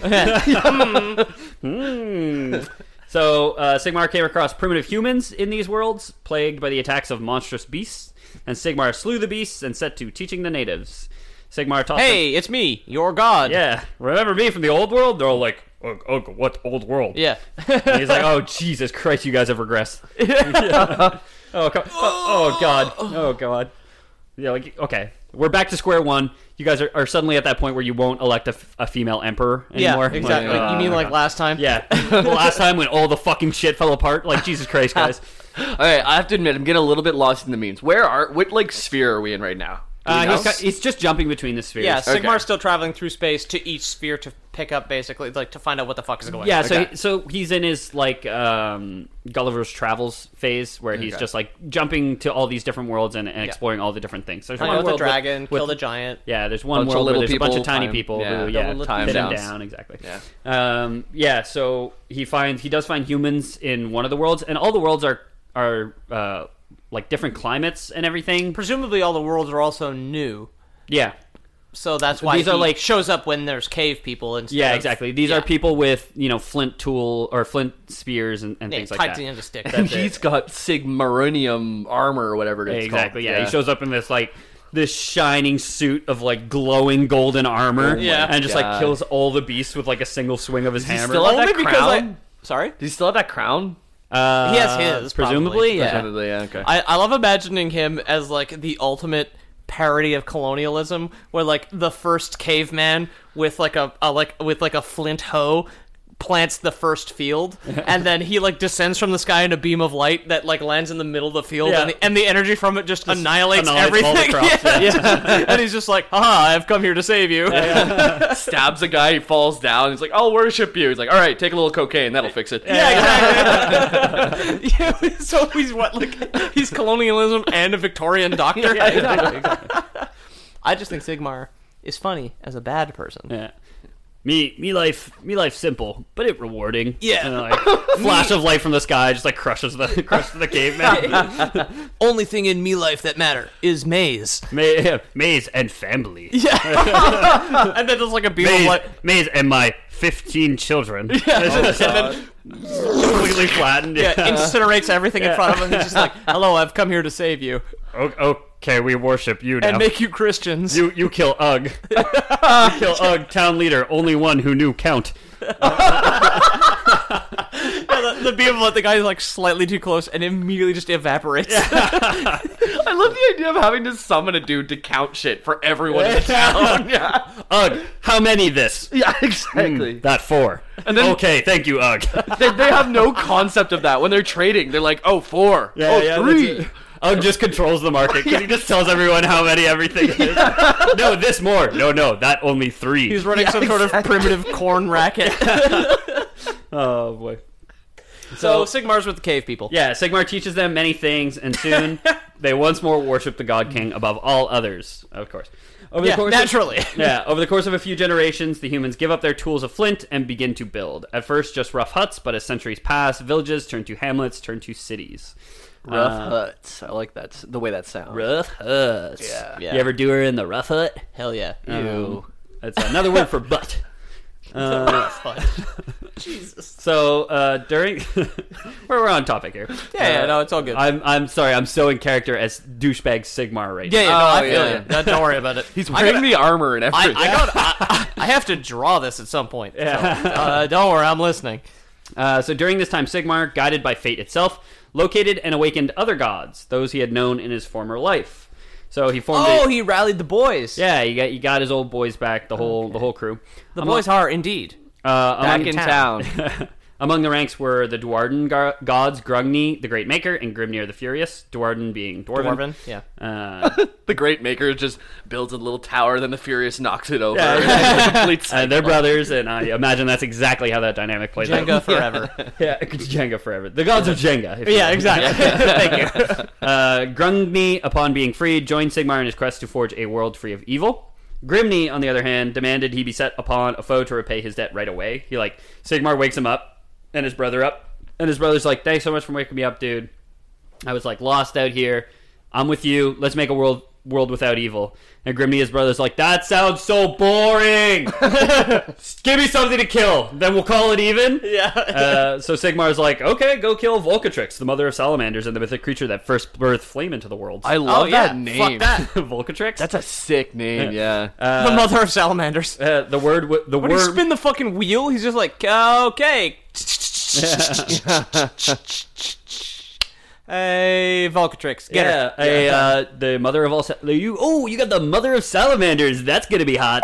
Mm. So, uh, Sigmar came across primitive humans in these worlds, plagued by the attacks of monstrous beasts, and Sigmar slew the beasts and set to teaching the natives. Sigmar taught Hey, it's me, your god. them... Yeah, remember me from the old world? They're all like, oh, oh what old world? Yeah. And he's like, oh, Jesus Christ, you guys have regressed. Yeah. Oh, co- oh, oh, God. Oh, God. Yeah, like, okay. We're back to square one. You guys are, are suddenly at that point where you won't elect a, f- a female emperor anymore. Yeah, exactly. Like, you mean oh, like God. last time? Yeah. The last time when all the fucking shit fell apart. Like, Jesus Christ, guys. Okay, I have to admit, I'm getting a little bit lost in the memes. Where are, what, like, sphere are we in right now? Do we Uh, know? he's, got, he's just jumping between the spheres. Yeah, Okay. Sigmar's still traveling through space to each sphere to pick up, basically, like, to find out what the fuck is going Yeah, on. so Okay. he, so he's in his like um, Gulliver's Travels phase where he's Okay. just like jumping to all these different worlds and, and exploring all the different things. So there's Hang one out with the world dragon, with- kill with- the giant. Yeah, there's one Bunch of world where little there's a bunch people, of tiny time- people yeah, who yeah double time hit him downs. down exactly. Yeah. Um, yeah. So he finds he does find humans in one of the worlds, and all the worlds are are uh, like different climates and everything. Presumably all the worlds are also new. Yeah. So that's why These he are, like- shows up when there's cave people instead Yeah, of- exactly. These yeah. are people with you know flint tool or flint spears and, and Yeah, things like tied that. to the end of stick. And That's it. he's got Sigmarinium armor or whatever it's Exactly. called. Yeah. he shows up in this like this shining suit of like glowing golden armor. my Yeah. and just like God. kills all the beasts with like a single swing of his he hammer. still have Only that because I... crown? Sorry? Does he still have that crown? uh, He has his, presumably. probably. Yeah. Presumably, yeah, okay. I, I love imagining him as like the ultimate parody of colonialism, where like the first caveman with like a, a like with like a flint hoe plants the first field, and then he like descends from the sky in a beam of light that like lands in the middle of the field, Yeah. and, the, and the energy from it just, annihilates, annihilates all the everything. crops, yeah. yeah. And he's just like, "Haha, I've come here to save you." Stabs a guy, he falls down. He's like, "I'll worship you." He's like, "All right, take a little cocaine, that'll fix it." Yeah, exactly. Yeah, so he's what like he's colonialism and a Victorian doctor. Yeah, exactly, exactly. I just think Sigmar is funny as a bad person. Yeah. Me, me life, me life simple, but it rewarding. Yeah. And, like, flash of light from the sky just like crushes the crushes the caveman. Only thing in me life that matter is maze. Ma- maze and family. Yeah. And then there's like a beam of Maze, light. maze and my fifteen children. Yeah. And then completely flattened. yeah, incinerates everything in front of him. He's just like, "Hello, I've come here to save you O- Okay, we worship you now. and make you Christians." You you kill Ugg. you kill Ugg, town leader, only one who knew count. Yeah, the, the beam of light, the guy's like slightly too close and immediately just evaporates. I love the idea of having to summon a dude to count shit for everyone in the town. Yeah, Ugg, how many this? yeah, exactly. That four. And then- okay, thank you, Ugg. They, they have no concept of that when they're trading. They're like, "Oh, four. Yeah, oh, yeah, three." that's it. Ugg just controls the market because he just tells everyone how many everything is. No, this more. No, no, that only three. He's running some sort of primitive corn racket. oh boy. So Sigmar's with the cave people. Yeah, Sigmar teaches them many things, and soon they once more worship the God King above all others. Of course. Over Yeah, course naturally. Of, yeah, over the course of a few generations, the humans give up their tools of flint and begin to build. At first, just rough huts, but as centuries pass, villages turn to hamlets, turn to cities. Rough Uh, huts. I like that. The way that sounds. Rough huts. Yeah. Yeah. You ever do her in the rough hut? Hell yeah. Um, That's another word for butt. Uh, Jesus. so uh, during, we're, we're on topic here. Yeah, yeah, Uh, no, it's all good. I'm I'm sorry. I'm so in character as douchebag Sigmar right yeah, yeah, now. no, Oh, I feel yeah. you. No, don't worry about it. He's I wearing gotta- the armor and I, everything. I, got, I, I have to draw this at some point. So, uh, don't worry, I'm listening. Uh, so during this time, Sigmar, guided by fate itself, located and awakened other gods, those he had known in his former life. So he formed. Oh, a, he rallied the boys. yeah, he got he got his old boys back, the whole the whole crew. The Among- boys are indeed uh, Back among, in town. town. among the ranks were the Dwarden go- gods, Grungni, the Great Maker, and Grimnir the Furious. Dwarden being Dwarven. Dwarven. Yeah. Uh, The Great Maker just builds a little tower, then the Furious knocks it over. Yeah. Complete uh, they're cycle. brothers, and I imagine that's exactly how that dynamic plays Jenga out. forever. Yeah, Jenga forever. The gods of Jenga. if you Yeah, will. exactly. Thank you. Uh, Grungni, upon being freed, joined Sigmar in his quest to forge a world free of evil. Grimney, on the other hand, demanded he be set upon a foe to repay his debt right away. He, like, Sigmar wakes him up, and his brother up, and his brother's like, thanks so much for waking me up, dude. I was, like, lost out here. I'm with you. Let's make a world world without evil. And Grimney, his brother's like, that sounds so boring. Give me something to kill. Then we'll call it even. Yeah. uh, so Sigmar's like, okay, go kill Volcatrix, the mother of salamanders and the mythic creature that first birthed flame into the world. I love Oh, yeah. that name. Fuck that. Volcatrix? That's a sick name. Yeah. the mother of salamanders. Uh, the word, w- the When he worm. spin the fucking wheel, he's just like, okay. Hey, Volcatrix, get yeah, her. a, uh, the mother of all. Sa- you, oh, you got the mother of salamanders. That's gonna be hot.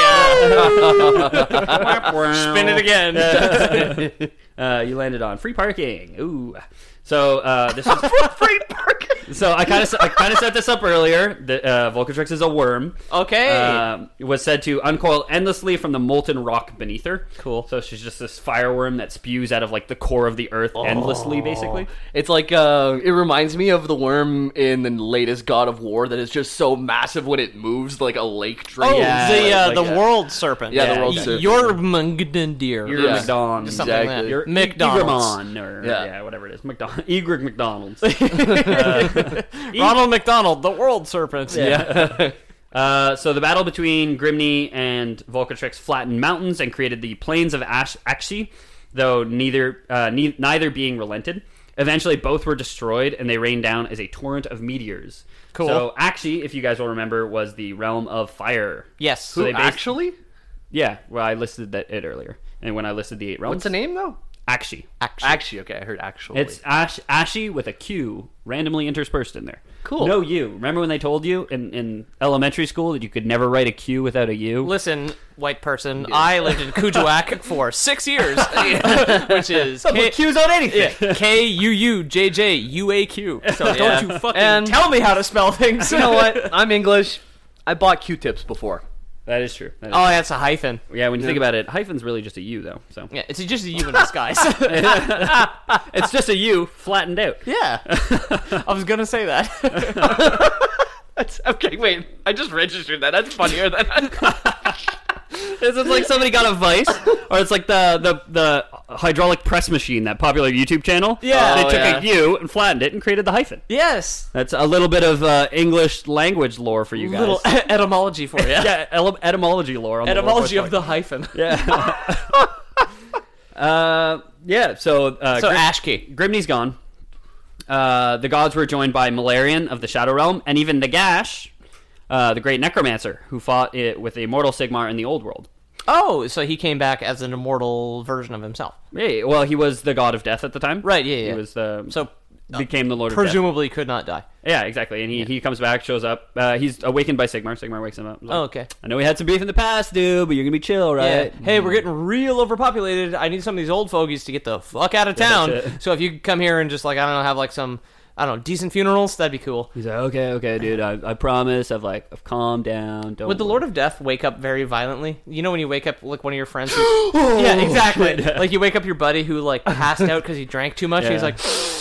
Spin it again. Uh, you landed on free parking. Ooh. So uh, this is Free parking. so I kind of I kind of set this up earlier. The uh, Volcatrix is a worm. Okay. Um, it was said to uncoil endlessly from the molten rock beneath her. Cool. So she's just this fireworm that spews out of like the core of the earth endlessly, basically. It's like uh, it reminds me of the worm in the latest God of War that is just so massive when it moves like a lake drain. oh, yeah, the uh, like the that. world serpent. Yeah, the Yeah, world exactly. serpent. Your Mungdandir. You're Yeah. McDonald's. Just something like Exactly. that. You're McDonald's. Igramon, or Yeah. yeah. whatever it is. McDonald. Egrig McDonald's. Ronald McDonald, the world serpent. Yeah. uh, so the battle between Grimney and Volcatrix flattened mountains and created the plains of Ash- Akshi, though neither uh, ne- neither being relented. Eventually, both were destroyed, and they rained down as a torrent of meteors. Cool. So Akshi, if you guys will remember, was the realm of fire. Yes. So they based- Actually, Yeah, well, I listed that it earlier, and when I listed the eight realms, what's the name though? Akshi. Actually, okay, I heard actually. It's Ash Ashi with a Q randomly interspersed in there. Cool. No U. Remember when they told you in, in elementary school that you could never write a Q without a U? Listen, white person, I lived in Kuujjuaq for six years, which is Don't put Q's on anything. K U U J J U A Q. So Yeah. don't you fucking And- tell me how to spell things. You know what? I'm English. I bought Q-tips before. That is true. That is Oh, that's a hyphen. true. Yeah, when you think about it, hyphen's really just a U, though. So Yeah, it's just a U in disguise. it's just a U flattened out. Yeah, I was gonna say that. That's, okay, wait. I just registered that. That's funnier than It's just like somebody got a vice, or it's like the, the, the hydraulic press machine, that popular YouTube channel. Yeah. They Oh, took yeah. a U and flattened it and created the hyphen. Yes, That's a little bit of uh, English language lore for you guys. little etymology for you. yeah, ele- etymology lore. On Etymology the of the hyphen. Yeah. uh, yeah. So, uh, So Grim- Ashki. Grimney's gone. Uh, the gods were joined by Malarian of the Shadow Realm, and even Nagash, uh, the great necromancer, who fought it with a mortal Sigmar in the old world. Oh, so he came back as an immortal version of himself. Yeah, well, he was the god of death at the time. Right, yeah, He yeah. was the So became the lord of death. presumably could not die. Yeah, exactly. And he, he comes back, shows up. Uh, he's awakened by Sigmar. Sigmar wakes him up. He's like, Oh, okay. I know we had some beef in the past, dude, but you're gonna be chill, right? Yeah. Hey, we're getting real overpopulated. I need some of these old fogies to get the fuck out of town. that's it. So if you could come here and just like I don't know, have like some I don't know decent funerals, that'd be cool. He's like, okay, okay, dude. I, I promise. I've like, I've calmed down. Don't Would the worry." Lord of Death wake up very violently? You know when you wake up like one of your friends? Who, yeah, exactly. Like you wake up your buddy who like passed out because he drank too much. And he's Yeah. like,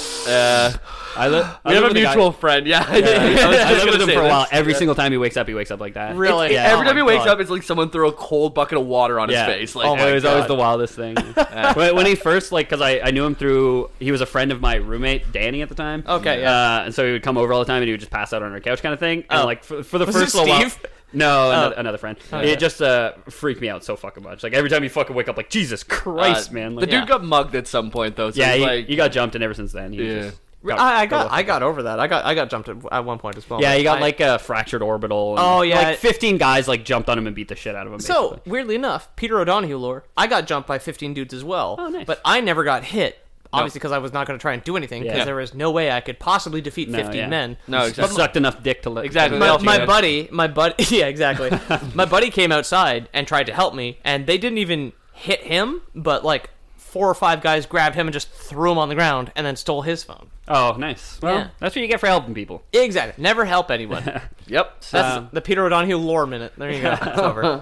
Uh, I, li- I we have live a with a guy- mutual friend. Yeah, I, Yeah, was I, just I lived gonna with him say for a this. while. Every Yeah. single time he wakes up, he wakes up like that. Really? Yeah. Every Oh time he my wakes God. up, it's like someone threw a cold bucket of water on Yeah. his face. Like, Oh my it was always God. the wildest thing. when, when he first, like, because I, I knew him through, he was a friend of my roommate, Danny, at the time. Okay, yeah. Uh, and so he would come over all the time and he would just pass out on our couch kind of thing. And, Oh. like, for, for the Was first it little while. Steve? No, another, Oh. another friend. Okay. It just uh, freaked me out so fucking much. Like, every time you fucking wake up, like, Jesus Christ, Uh, man. the Like, dude yeah. got mugged at some point though. So yeah, he's he, like, he got jumped, and ever since then, he Yeah. just. I, I got got I got over that. I got I got jumped at, at one point as well. Yeah, he got I- like a fractured orbital. And Oh, yeah. like fifteen guys like jumped on him and beat the shit out of him. So basically. weirdly enough, Peter O'Donohue lore, I got jumped by fifteen dudes as well. Oh, nice. But I never got hit. Obviously, because I was not going to try and do anything, because Yeah. there was no way I could possibly defeat No, fifteen yeah. men. No, Just exactly. sucked enough dick to let Exactly. to My, Well, my yeah. buddy, my buddy, yeah, exactly. My buddy came outside and tried to help me, and they didn't even hit him, but like four or five guys grabbed him and just threw him on the ground, and then stole his phone. Oh, nice. Well, Yeah. that's what you get for helping people. Exactly. Never help anyone. Yep. That's Um, the Peter O'Donohue lore minute. There you go. It's over.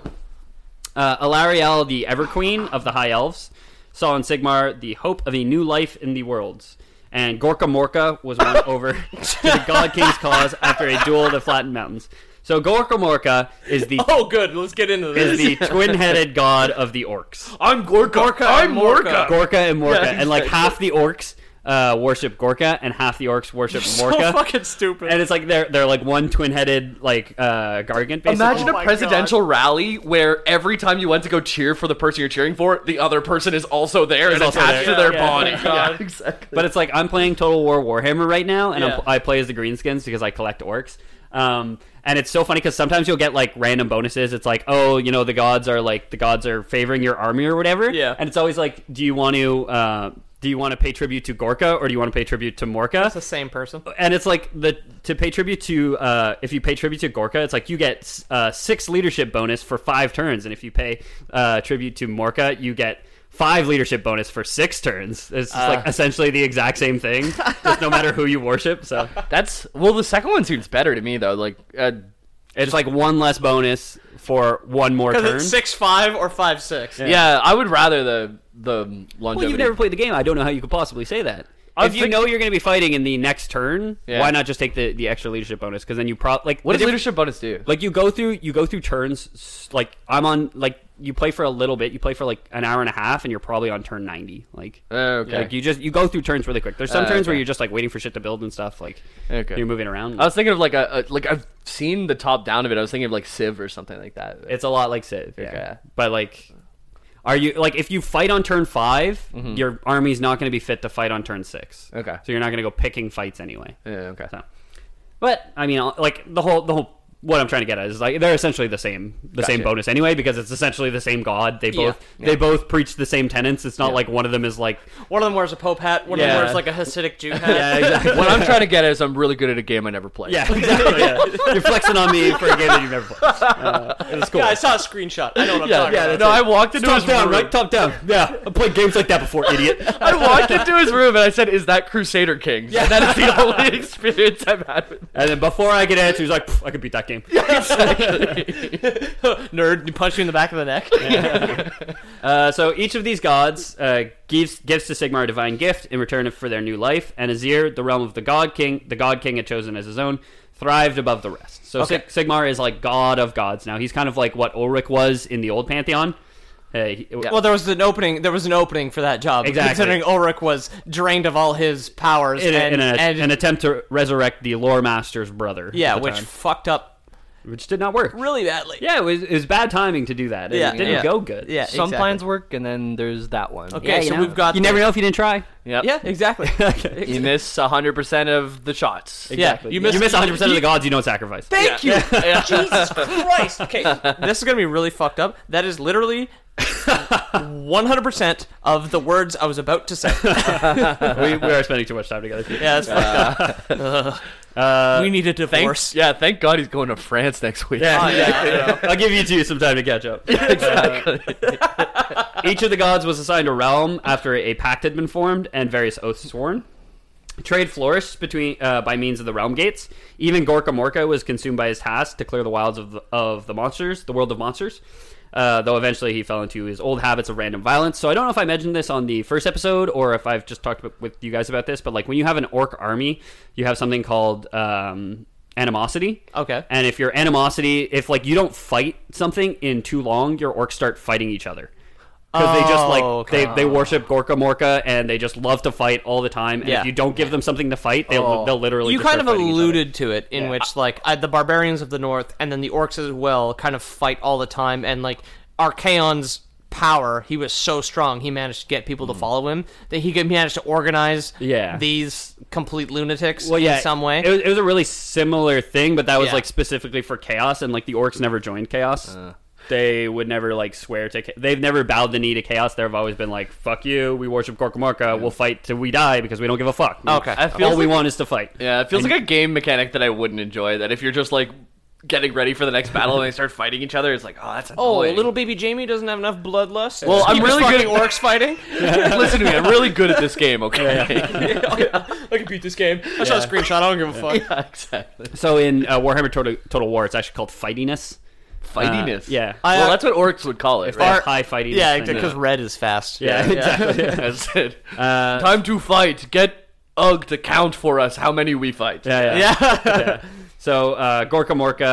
Uh, Alariel, the Everqueen of the High Elves, saw in Sigmar the hope of a new life in the worlds. And Gorka Morka was won over to the God King's cause after a duel of the flattened mountains. So Gorka Morka is the Oh, good. Let's get into is this. the twin-headed god of the orcs. I'm Gorka. Gorka I'm and Morka. Morka. Gorka and Morka, Yeah, and like exactly. half the orcs uh, worship Gorka, and half the orcs worship so Morka. fucking stupid. And it's like they're they're like one twin-headed like uh, gargant. Basically. Imagine Oh a my presidential rally where every time you went to go cheer for the person you're cheering for, the other person is also there and also attached there. to their Yeah, body. yeah. Yeah, exactly. But it's like I'm playing Total War Warhammer right now, and Yeah. I'm, I play as the Greenskins because I collect orcs. Um, and it's so funny because sometimes you'll get like random bonuses. It's like, oh, you know, the gods are like the gods are favoring your army or whatever. Yeah. And it's always like, do you want to uh, do you want to pay tribute to Gorka or do you want to pay tribute to Morka? It's the same person. And it's like the to pay tribute to uh, if you pay tribute to Gorka, it's like you get uh, six leadership bonus for five turns, and if you pay uh, tribute to Morka, you get five leadership bonus for six turns. It's just like essentially the exact same thing, just no matter who you worship. So That's well, the second one seems better to me though. Like, uh, it's like one less bonus for one more Because turn. it's six five or five six. yeah. I would rather the the longevity. Well, you've never played the game. I don't know how you could possibly say that. I If you think- know you're going to be fighting in the next turn, Yeah. why not just take the, the extra leadership bonus? Because then you pro like What the does diff- leadership bonus do? Like you go through you go through turns. s- Like I'm on like you play for a little bit. You play for like an hour and a half, and you're probably on turn ninety. Like Uh, okay. like you just you go through turns really quick. There's some Uh, turns where okay. you're just like waiting for shit to build and stuff. Like Okay. you're moving around. I was thinking of like a, a like I've seen the top down of it. I was thinking of like Civ or something like that. It's a lot like Civ, yeah. Okay. But like, are you like if you fight on turn five, Mm-hmm. your army's not going to be fit to fight on turn six. Okay. So you're not going to go picking fights anyway. Yeah, okay. So, but I mean, like the whole the whole what I'm trying to get at is like they're essentially the same the same Gotcha. bonus anyway because it's essentially the same god. They both Yeah. they both preach the same tenets. It's not Yeah. like one of them is like One of them wears a Pope hat. One of Yeah. them wears like a Hasidic Jew hat. yeah exactly What I'm trying to get at is I'm really good at a game I never played. yeah exactly yeah. You're flexing on me for a game that you've never played. Uh, it's cool. Yeah, I saw a screenshot. I know what I'm Yeah, talking yeah, about. no, I walked into Top his down, room. right? Top down. Yeah, I played games like that before, idiot. I walked into his room and I said, "Is that Crusader Kings?" Yeah. And that is the only experience I've had with. And then before I could answer, he's like, "Pff, I could beat that game. Nerd, you punch you in the back of the neck. Uh, so each of these gods uh, gives gives to Sigmar a divine gift in return for their new life, and Azir, the realm of the god king, the god king had chosen as his own, thrived above the rest. So Okay. Sig- Sigmar is like god of gods now. He's kind of like what Ulrich was in the old pantheon. Uh, he- Well, there was an opening. There was an opening for that job. Exactly. Considering Ulrich was drained of all his powers in, a- and, in a- and an attempt to resurrect the lore master's brother. yeah, at the which time, fucked up which did not work. really badly. Yeah, it was, it was bad timing to do that. It Yeah, didn't yeah. go good. Yeah, Some exactly. plans work, and then there's that one. Okay, Yeah, you so know, we've got. You the- never know if you didn't try. Yep. Yeah, exactly. You miss one hundred percent of the shots. Exactly. you you miss- miss, one hundred percent of you- the gods you don't sacrifice. Thank you. Jesus Christ. Okay, this is gonna be really fucked up. That is literally one hundred percent of the words I was about to say. we, we are spending too much time together. Yeah, that's fucked up. Uh, we need a Thank, divorce. yeah, thank God he's going to France next week. Yeah, Oh, yeah, exactly. I'll give you two some time to catch up. exactly. Each of the gods was assigned a realm after a pact had been formed and various oaths sworn. Trade flourished between uh, by means of the realm gates. Even Gorka Morka was consumed by his task to clear the wilds of the, of the monsters, the world of monsters. Uh, though eventually he fell into his old habits of random violence. So I don't know if I mentioned this on the first episode or if I've just talked with you guys about this, but like when you have an orc army, you have something called um, animosity. Okay. And if your animosity, if like you don't fight something in too long, your orcs start fighting each other. Because they just like Oh, okay. they, they worship Gorka Morka and they just love to fight all the time. And Yeah. if you don't give them something to fight, they'll Oh. they'll literally You just kind start of fighting each other. alluded to it, in which like uh, the barbarians of the north and then the orcs as well kind of fight all the time, and like Archaon's power, he was so strong, he managed to get people to follow him that he could manage to organize Yeah. these complete lunatics Well, yeah, in some way. It was, it was a really similar thing, but that was Yeah. like specifically for Chaos, and like the orcs never joined Chaos. They would never like swear to. They've never bowed the knee to Chaos. They've always been like, "Fuck you. We worship Gorka Morka. We'll fight till we die because we don't give a fuck." Okay. It feels all we like- want is to fight. Yeah, it feels like a game mechanic that I wouldn't enjoy. That if you're just like getting ready for the next battle and they start fighting each other, it's like, oh, that's Oh, annoying. little baby Jamie doesn't have enough bloodlust. Well, I'm Keep his really good fucking at- orcs fighting. Listen to me, I'm really good at this game. Okay. Oh, yeah. I can beat this game. I saw a screenshot. I don't give a fuck. Yeah, exactly. So in uh, Warhammer Total, Total War, it's actually called fightiness. Fightiness. Uh, yeah. I, Well, uh, that's what orcs would call it. If they're Right? high fightiness. Yeah, then- because red is fast. yeah, exactly. That's it. Uh, Time to fight. Get Ugg to count for us how many we fight. yeah, yeah. Yeah. Yeah. So uh, Gorka Morka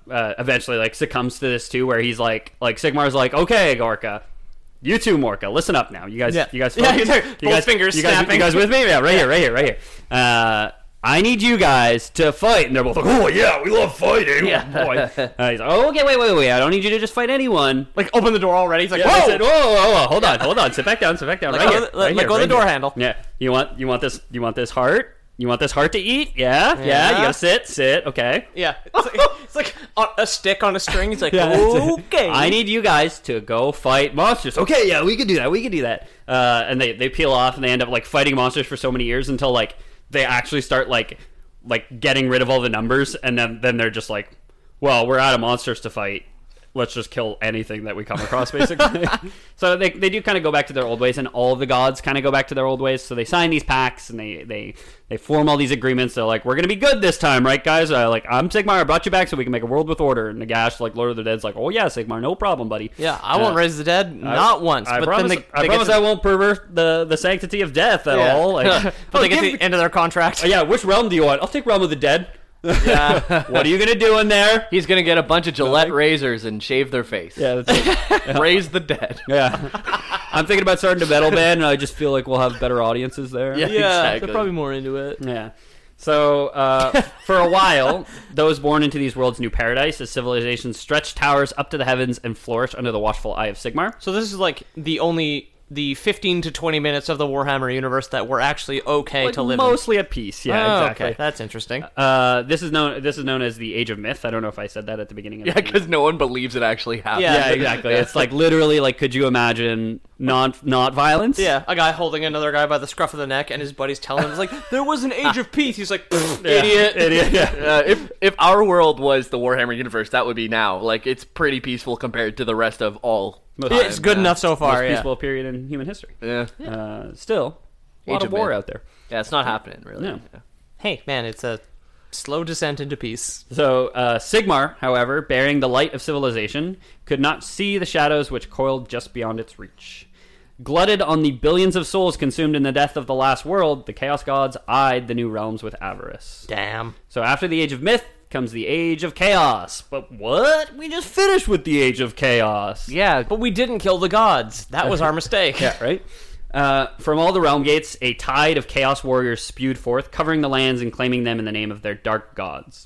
uh, eventually like succumbs to this too, where he's like, like Sigmar's like, okay, Gorka, you too, Morka, listen up now. You guys, Yeah. you guys, Yeah, focus? both you guys, fingers you guys, snapping. you guys with me? Yeah, right here, right here, right here. Uh, I need you guys to fight, and they're both like, oh yeah, we love fighting. Yeah. Oh, boy. Uh, he's like, oh, okay, wait, wait, wait. I don't need you to just fight anyone. Like, open the door already. He's like, Yeah, I whoa! said, whoa, whoa, whoa, hold on, hold on, sit back down, sit back down, Let right go here, of the- right let here, go of right the door here. handle. Yeah, you want, you want this, you want this heart, you want this heart to eat? Yeah, yeah. Yeah. You gotta sit, sit. Okay. Yeah. It's like, it's like a, a stick on a string. He's like, Yeah, that's it. okay. I need you guys to go fight monsters. Okay, yeah, we can do that. We can do that. Uh, and they, they peel off and they end up like fighting monsters for so many years until like they actually start like like getting rid of all the numbers, and then then they're just like, well, we're out of monsters to fight. Let's just kill anything that we come across, basically. So they they do kind of go back to their old ways, and all of the gods kind of go back to their old ways. So they sign these pacts, and they they, they form all these agreements. They're like, we're gonna be good this time, right, guys? Uh, like, I'm Sigmar. I brought you back so we can make a world with order. And Nagash, like Lord of the Dead's, like, oh yeah, Sigmar, no problem, buddy. Yeah, I won't Uh, raise the dead, not once. I but promise, then they, I, they promise get to, I won't pervert the, the sanctity of death at Yeah. all. Like, but they get give to me- the end of their contract. Oh, yeah, which realm do you want? I'll take Realm of the Dead. Yeah. What are you gonna do in there? He's gonna get a bunch of Gillette razors and shave their face. Yeah, that's it. Raise the dead. Yeah. I'm thinking about starting a metal band, and I just feel like we'll have better audiences there. Yeah. Yeah, Exactly. they're probably more into it. Yeah. So, uh, for a while, those born into these worlds knew paradise as civilizations stretched towers up to the heavens and flourished under the watchful eye of Sigmar. So this is like the only the fifteen to twenty minutes of the Warhammer universe that we're actually okay Like, to live mostly at peace. in. Yeah, Oh, exactly. okay, that's interesting. Uh, this is known. This is known as the Age of Myth. I don't know if I said that at the beginning. Of Yeah, the because no one believes it actually happened. Yeah. yeah, exactly. It's like literally like, could you imagine not not violence? Yeah, a guy holding another guy by the scruff of the neck, and his buddy's telling him, "It's like there was an age of peace." He's like, "Idiot, idiot. Yeah. Uh, if if our world was the Warhammer universe, that would be now. Like, it's pretty peaceful compared to the rest of all. Most- Yeah, it's good yeah. enough so far." Most Yeah. peaceful period in human history. Yeah. Uh, still, a lot Age of of war Myth. out there. Yeah, it's not happening, really. No. Yeah. Hey, man, it's a slow descent into peace. So uh, Sigmar, however, bearing the light of civilization, could not see the shadows which coiled just beyond its reach. Glutted on the billions of souls consumed in the death of the last world, the Chaos Gods eyed the new realms with avarice. Damn. So after the Age of Myth comes the Age of Chaos. But what? We just finished with the Age of Chaos. Yeah, But we didn't kill the gods. That was our mistake. Yeah, right? Uh, from all the realm gates, a tide of chaos warriors spewed forth, covering the lands and claiming them in the name of their dark gods.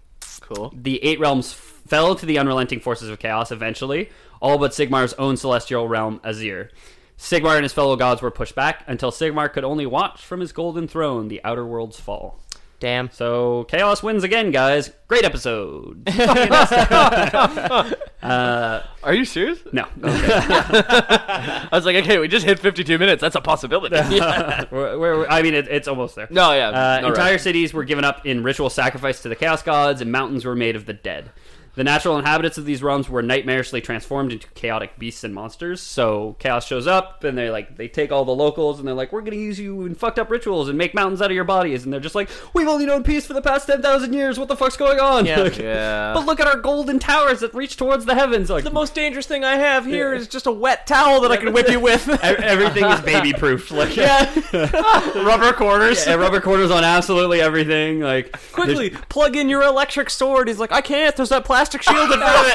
cool. The eight realms fell to the unrelenting forces of chaos eventually, all but Sigmar's own celestial realm, Azir. Sigmar and his fellow gods were pushed back until Sigmar could only watch from his golden throne the outer world's fall. Damn. So Chaos wins again, guys. Great episode. uh, Are you serious? no. I was like, okay, we just hit fifty-two minutes. That's a possibility. We're- we're- I mean, it, it's almost there. No, yeah. Uh, no entire rush. cities were given up in ritual sacrifice to the chaos gods, and mountains were made of the dead. The natural inhabitants of these realms were nightmarishly transformed into chaotic beasts and monsters. So chaos shows up, and they like they take all the locals, and they're like, "We're gonna use you in fucked up rituals and make mountains out of your bodies." And they're just like, "We've only known peace for the past ten thousand years. What the fuck's going on?" Yeah. Like, Yeah. But look at our golden towers that reach towards the heavens. Like The most dangerous thing I have here is just a wet towel that I can whip you with. e- everything is baby proof. Like Yeah. Rubber quarters. yeah, rubber quarters on absolutely everything. Like Quickly, plug in your electric sword. He's like, I can't. There's that plastic shield in front of it.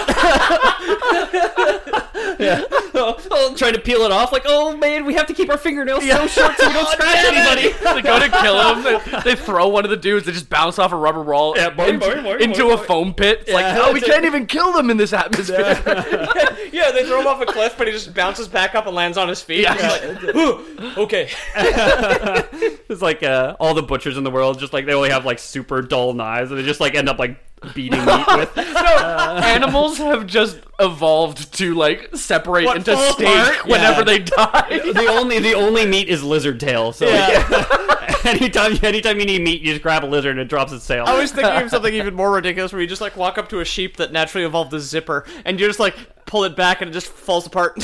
Yeah. Oh, oh, trying to peel it off, like, oh man, we have to keep our fingernails so short so we don't scratch anybody. They go to kill him. They, they throw one of the dudes. They just bounce off a rubber wall Yeah, boing, into, boing, boing, into boing, a boing. foam pit. It's like, Yeah, oh, we that's can't it. even kill them in this atmosphere. Yeah, they throw him off a cliff, but he just bounces back up and lands on his feet. Yeah. He's like, "Ooh, okay. It's like uh, all the butchers in the world, just like they only have like super dull knives, and they just like end up like beating meat with. Animals have just evolved to like separate What, into fall steak apart? whenever Yeah. they die. the only the only meat is lizard tail. So like, anytime anytime you need meat, you just grab a lizard and it drops its tail. I was thinking of something even more ridiculous where you just like walk up to a sheep that naturally evolved a zipper and you just like pull it back and it just falls apart.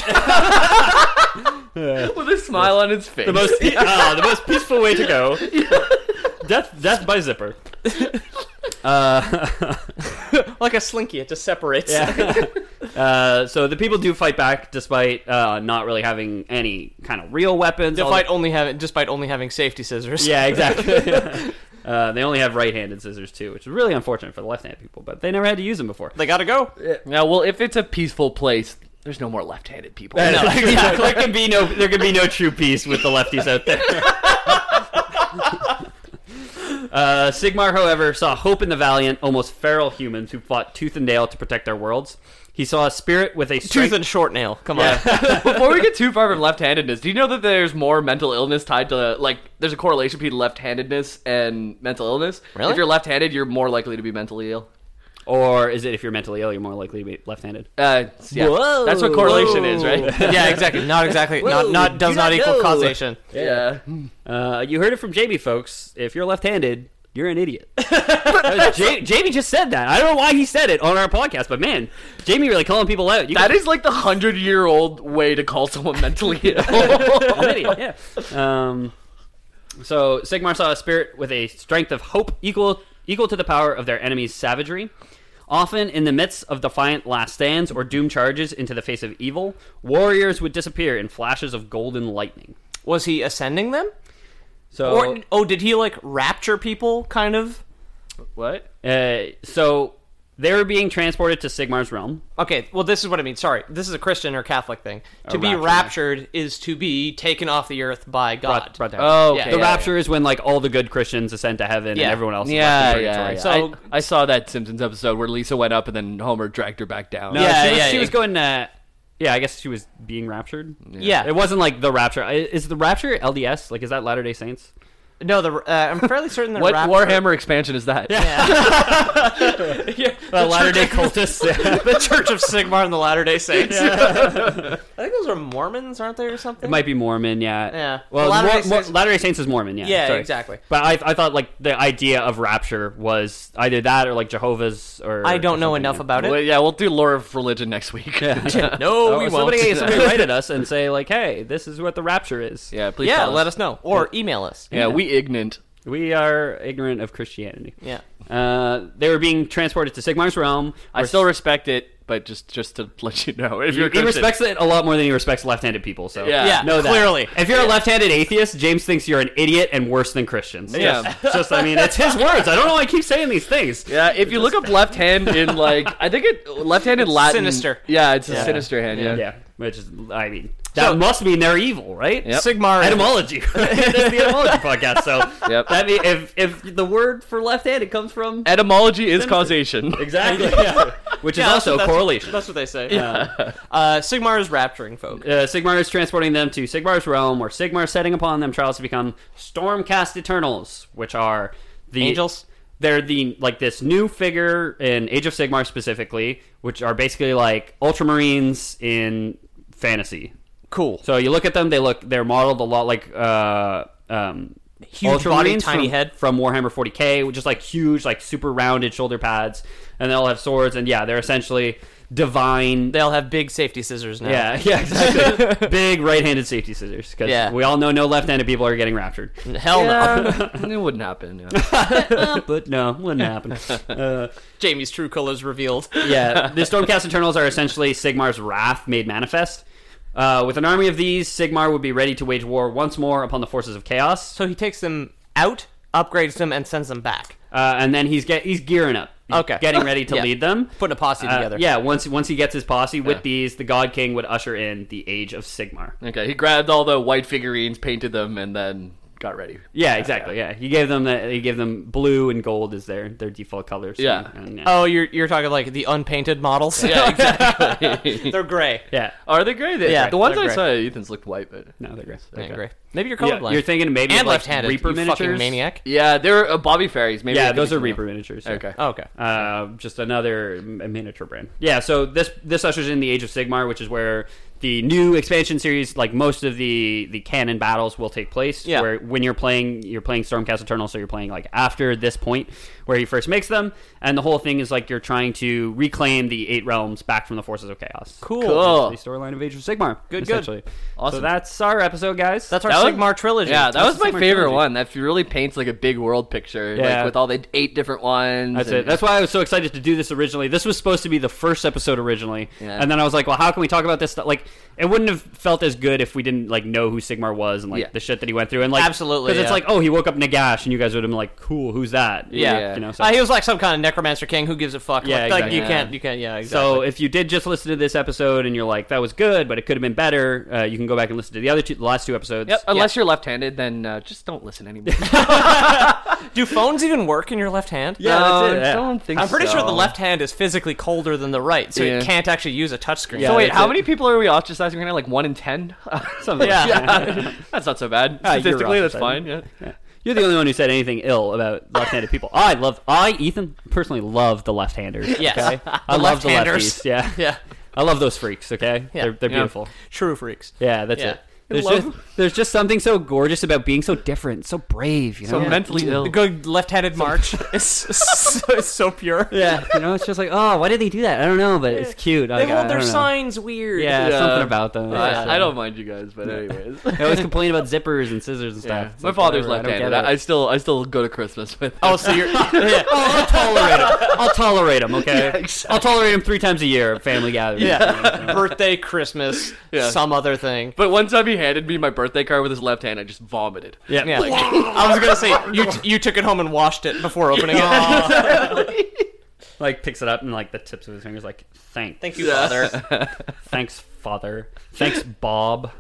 With a smile on his face. the most pe- ah, the most peaceful way to go. Death death by zipper. Uh, Like a slinky, it just separates. Yeah. uh, so the people do fight back despite uh, not really having any kind of real weapons. All Despite the- only having, despite only having safety scissors. yeah, exactly. Uh, they only have right-handed scissors too, which is really unfortunate for the left-handed people. But they never had to use them before. They gotta go. Yeah, well, if it's a peaceful place, there's no more left-handed people. No, yeah, there can be no there can be no true peace with the lefties out there. uh, Sigmar, however, saw hope in the valiant, almost feral humans who fought tooth and nail to protect their worlds. He saw a spirit with a Tooth strength... and short nail. Come Yeah. on. Before we get too far from left-handedness, do you know that there's more mental illness tied to, like, there's a correlation between left-handedness and mental illness? Really? If you're left-handed, you're more likely to be mentally ill. Or is it if you're mentally ill, you're more likely to be left-handed? Uh, yeah. Whoa. That's what correlation is, right? Yeah, exactly. Not exactly. Whoa, not not does do not not equal know. causation. Yeah. Uh, you heard it from Jamie, folks. If you're left-handed, you're an idiot. J- Jamie just said that. I don't know why he said it on our podcast, but man, Jamie really calling people out. You That is like the hundred-year-old way to call someone mentally ill. an idiot. Yeah. Um, so Sigmar saw a spirit with a strength of hope equal equal to the power of their enemy's savagery. Often, in the midst of defiant last stands or doomed charges into the face of evil, warriors would disappear in flashes of golden lightning. Was he ascending them? So, Or oh, did he like rapture people? Kind of. What? uh, so they were being transported to Sigmar's realm. Okay, well, this is what I mean. Sorry, this is a Christian or Catholic thing. To be rapture, raptured is to be taken off the earth by God. Brought, brought to heaven. Oh, Yeah. okay. the yeah, rapture is when like all the good Christians ascend to heaven Yeah. and everyone else is Yeah, left in yeah. purgatory. yeah. So- I, I saw that Simpsons episode where Lisa went up and then Homer dragged her back down. No, Yeah, she was, yeah, she yeah. was going. Uh, yeah, I guess she was being raptured. Yeah. It wasn't like the rapture. I- Is the rapture L D S? Like, is that Latter Day Saints? No, the uh, I'm fairly certain that What rapture. Warhammer expansion is that? Yeah. Uh, Latter Day cultists. The Church of Sigmar and the Latter Day Saints. I think those are Mormons, aren't they, or something? It might be Mormon, yeah. Yeah. Well, Latter-day Mor- Mor- Saints- Latter-day Saints is Mormon, yeah. Yeah, sorry. exactly. But I, I thought like the idea of rapture was either that or like Jehovah's or. I don't or know something, enough yeah. about it. Well, yeah, we'll do lore of religion next week. No, Oh, we won't. somebody, somebody write at us and say like, "Hey, this is what the rapture is." Yeah, please. Yeah, tell let us know or email us. Yeah, we ignorant. We are ignorant of Christianity. Yeah. Uh, they were being transported to Sigmar's realm. I where still respect it, but just just to let you know, if He, you're he Christian- respects it a lot more than he respects left-handed people. So Yeah. Yeah, know that. clearly. If you're a left-handed atheist, James thinks you're an idiot and worse than Christians. Yeah. Just, it's just I mean, it's his words. I don't know why I keep saying these things. Yeah, if you look up left hand in like, I think it left hand in Latin. Sinister. Yeah, it's a Yeah. sinister hand. Yeah. Yeah, which is I mean that So- must mean they're evil, right? Yep. Sigmar. Etymology. It's the etymology podcast. So Yep. that mean if if the word for left-handed comes from Etymology is causation. exactly, yeah. which is Yeah, that's also what- that's- correlation. That's what they say. Uh, Sigmar is rapturing folk. Uh, Sigmar is transporting them to Sigmar's realm, where Sigmar is setting upon them trials to become Stormcast Eternals, which are the Angels? They're the like this new figure in Age of Sigmar specifically, which are basically like Ultramarines in fantasy. Cool. So you look at them; they look they're modeled a lot like uh, um, Huge body, Ultramarines tiny from, head. from Warhammer forty K, which is like huge, like super rounded shoulder pads, and they all have swords, and yeah, they're essentially divine. They'll have big safety scissors now. Yeah, yeah, exactly. Big right-handed safety scissors, because Yeah. we all know no left-handed people are getting raptured. Hell no. Yeah, it wouldn't happen. Yeah. But no, wouldn't happen. Uh, Jamie's true colors revealed. yeah, the Stormcast Eternals are essentially Sigmar's wrath made manifest. Uh, with an army of these, Sigmar would be ready to wage war once more upon the forces of chaos. So he takes them out, upgrades them, and sends them back. Uh, and then he's get he's gearing up. He's Okay. getting ready to Yeah. lead them. Putting a posse Uh, together. yeah, once once he gets his posse with Yeah. these, the God King would usher in the Age of Sigmar. Okay, he grabbed all the white figurines, painted them, and then got ready. Yeah, exactly. Yeah, he gave them the, he gave them blue and gold as their their default colors. Yeah. And- and, Oh, you're you're talking like the unpainted models? Yeah, exactly. They're gray. yeah. Are they gray? They, Yeah, the ones they're I gray. saw at Ethan's looked white, but No, they're gray. They're Okay. gray. Maybe you're Yeah, colorblind. you're thinking maybe and of, like, left-handed. Reaper you miniatures. fucking maniac. yeah, they're uh, Bobby Fairies. Maybe Yeah, I could those use are them. Reaper miniatures. yeah. Okay. Oh, okay. Uh, just another m- miniature brand. Yeah, so this this ushers in the Age of Sigmar, which is where the new expansion series, like most of the the canon battles, will take place. Yeah. Where when you're playing, you're playing Stormcast Eternal, so you're playing like after this point where he first makes them, and the whole thing is like you're trying to reclaim the eight realms back from the forces of chaos. Cool. Cool. Which is the storyline of Age of Sigmar. Good, good. essentially. Awesome. So that's our episode, guys. That's our That was- Sigmar trilogy. Yeah, that That's was the my Sigmar favorite trilogy. one. That really paints like a big world picture, Yeah. like with all the eight different ones. That's and- it. That's why I was so excited to do this originally. This was supposed to be the first episode originally, Yeah. and then I was like, "Well, how can we talk about this stuff?" Like, it wouldn't have felt as good if we didn't like know who Sigmar was and like Yeah. the shit that he went through and like Absolutely, because it's yeah. like, oh, he woke up Nagash and you guys would have been like, cool, who's that? Yeah, you know. So, uh, he was like some kind of necromancer king. Who gives a fuck? Yeah, like, like exactly. you Yeah. can't, you can't. Yeah, exactly. so if you did just listen to this episode and you're like, that was good, but it could have been better, uh, you can go back and listen to the other two, the last two episodes. Yep, unless you're left-handed, then uh, just don't listen anymore. do phones even work in your left hand? Yeah, No, that's it. I Yeah. don't think I'm pretty so. sure the left hand is physically colder than the right, so Yeah. it can't actually use a touchscreen. Yeah, So wait, that's how it. many people are we ostracizing right now? Like one in ten? Something Yeah. like that. Yeah, that's not so bad. Ah, you're Statistically, that's ostracizing. fine. Yeah. Yeah. You're the only one who said anything ill about left-handed people. I love, I Ethan personally love the left-handers. Yes. okay? The I love the left-handers. lefties. Yeah, Yeah. I love those freaks. Okay, Yeah. they're they're Yeah. beautiful. True freaks. Yeah, that's Yeah. it. There's love- just, there's just something so gorgeous about being so different, so brave. You know, So mentally ill. The good left-handed march is so, it's so pure. yeah, you know, it's just like, oh, why did they do that? I don't know, but it's cute. They Like, I- hold I their don't know. signs weird. Yeah, Yeah. something about them. I- It's just, I don't mind you guys, but anyways. They always complain about zippers and scissors and Yeah. stuff. It's My like, father's whatever, I don't left-handed. get I, I it. still, I still go to Christmas with. Oh, so you're yeah. Oh, I'll tolerate him. I'll tolerate him. Okay, Yeah, exactly. I'll tolerate him three times a year at family gatherings. yeah. Birthday, Christmas, Yeah. some other thing. But one time he handed me my birthday card with his left hand, I just vomited. yeah. Yeah. I was gonna say you t- you took it home and washed it before opening it. Like picks it up and like the tips of his fingers, like thank, Thank you, Father. thanks, Father, thanks, Bob.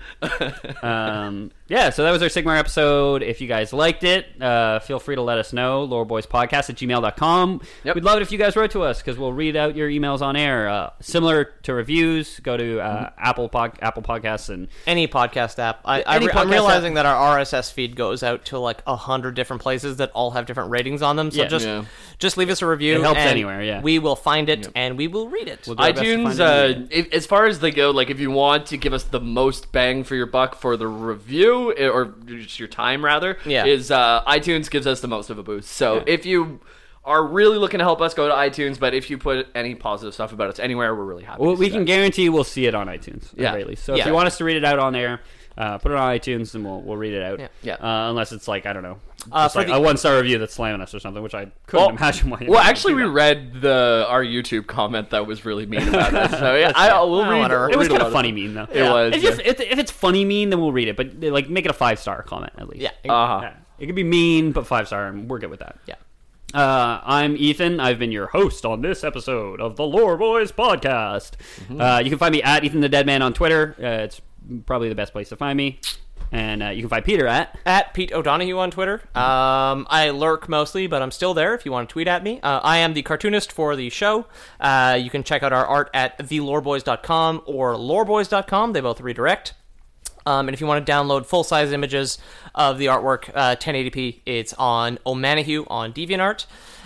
Um, yeah, so that was our Sigmar episode. If you guys liked it, uh, feel free to let us know. Loreboyspodcast at gmail dot com. Yep. We'd love it if you guys wrote to us because we'll read out your emails on air. Uh, similar to reviews, go to uh, Apple pod- Apple Podcasts and Any podcast app. I, I Any re- I'm podcast realizing app. that our R S S feed goes out to like a hundred different places that all have different ratings on them. So Yeah. just Yeah. just leave us a review. It helps and anywhere, yeah. We will find it and we will read it. We'll do our best to iTunes, find uh, it. if, as far as they go, like if you want to give us the most bang for your buck for the review, eh, or just your time rather, Yeah. is uh, iTunes gives us the most of a boost. So Yeah. if you are really looking to help us, go to iTunes. But if you put any positive stuff about us anywhere, we're really happy. Well, to we see can that. guarantee we'll see it on iTunes. At Yeah. the very least. So Yeah. if you want us to read it out on there, uh, put it on iTunes and we'll we'll read it out. Yeah. Yeah. Uh, unless it's like I don't know, Uh, just for like the- a one star review that's slamming us or something, which I couldn't Well, imagine why. Well, actually, we do that. read the our YouTube comment that was really mean about us. So yeah, I, I will Well, read. whatever. we'll It was read a kind lot of funny mean though. It was, If, yeah. if, if, if it's funny mean, then we'll read it. But like, make it a five star comment at least. Yeah. Uh-huh. Yeah. It could be mean, but five star, and we're good with that. Yeah. Uh, I'm Ethan. I've been your host on this episode of the Lore Boys podcast. Mm-hmm. Uh, you can find me at Ethan the Dead Man on Twitter. Uh, it's probably the best place to find me. And uh, you can find Peter at. At Pete O'Donohue on Twitter. Um, I lurk mostly, but I'm still there if you want to tweet at me. Uh, I am the cartoonist for the show. Uh, you can check out our art at the loreboys dot com or loreboys dot com. They both redirect. Um, and if you want to download full-size images of the artwork, uh, ten eighty p, it's on Omanahue on DeviantArt.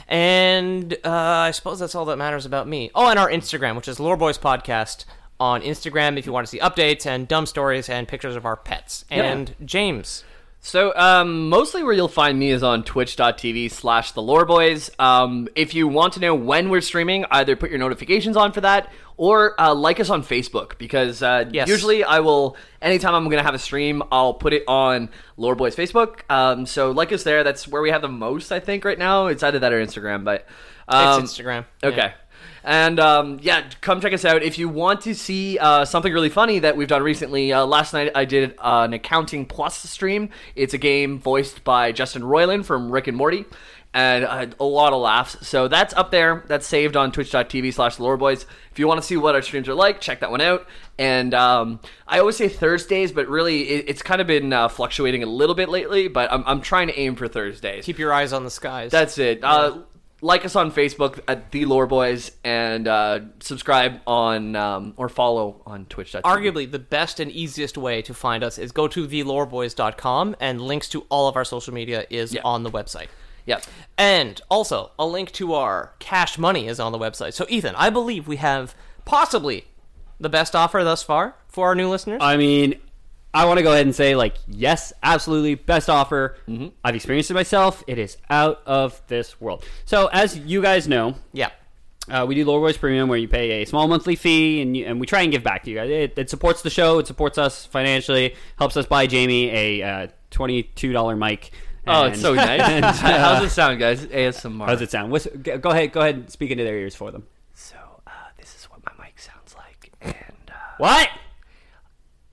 And uh, I suppose that's all that matters about me. Oh, and our Instagram, which is Loreboys Podcast on Instagram if you want to see updates and dumb stories and pictures of our pets. And James. So, um, mostly where you'll find me is on twitch.tv slash the loreboys. Um, if you want to know when we're streaming, either put your notifications on for that or uh, like us on Facebook because uh, Yes. usually I will, anytime I'm going to have a stream, I'll put it on Loreboys Facebook. Um, so like us there. That's where we have the most, I think, right now. It's either that or Instagram, but... Um, It's Instagram. Okay. Yeah. And, um, yeah, come check us out. If you want to see uh, something really funny that we've done recently, uh, last night I did uh, an Accounting Plus stream. It's a game voiced by Justin Roiland from Rick and Morty. And I had a lot of laughs. So that's up there. That's saved on twitch.tv slash loreboys. If you want to see what our streams are like, check that one out. And um, I always say Thursdays, but really it, it's kind of been uh, fluctuating a little bit lately. But I'm, I'm trying to aim for Thursdays. Keep your eyes on the skies. That's it. Uh, like us on Facebook at The Lore Boys and uh, subscribe on um, or follow on Twitch. Arguably, the best and easiest way to find us is go to the loreboys dot com, and links to all of our social media is Yeah. on the website. Yeah. And also, a link to our Cash Money is on the website. So, Ethan, I believe we have possibly the best offer thus far for our new listeners. I mean, I want to go ahead and say, like, yes, absolutely, best offer. Mm-hmm. I've experienced it myself. It is out of this world. So, as you guys know, yeah. Uh, we do Lore Boys Premium, where you pay a small monthly fee, and you, and we try and give back to you guys. It, it supports the show, it supports us financially, helps us buy Jamie a uh, twenty-two dollar mic. Oh, and- it's so nice. and, uh, How's it sound, guys? A S M R. How's it sound? What's, g- go ahead, go ahead, and speak into their ears for them. So, uh, this is what my mic sounds like. And uh, What?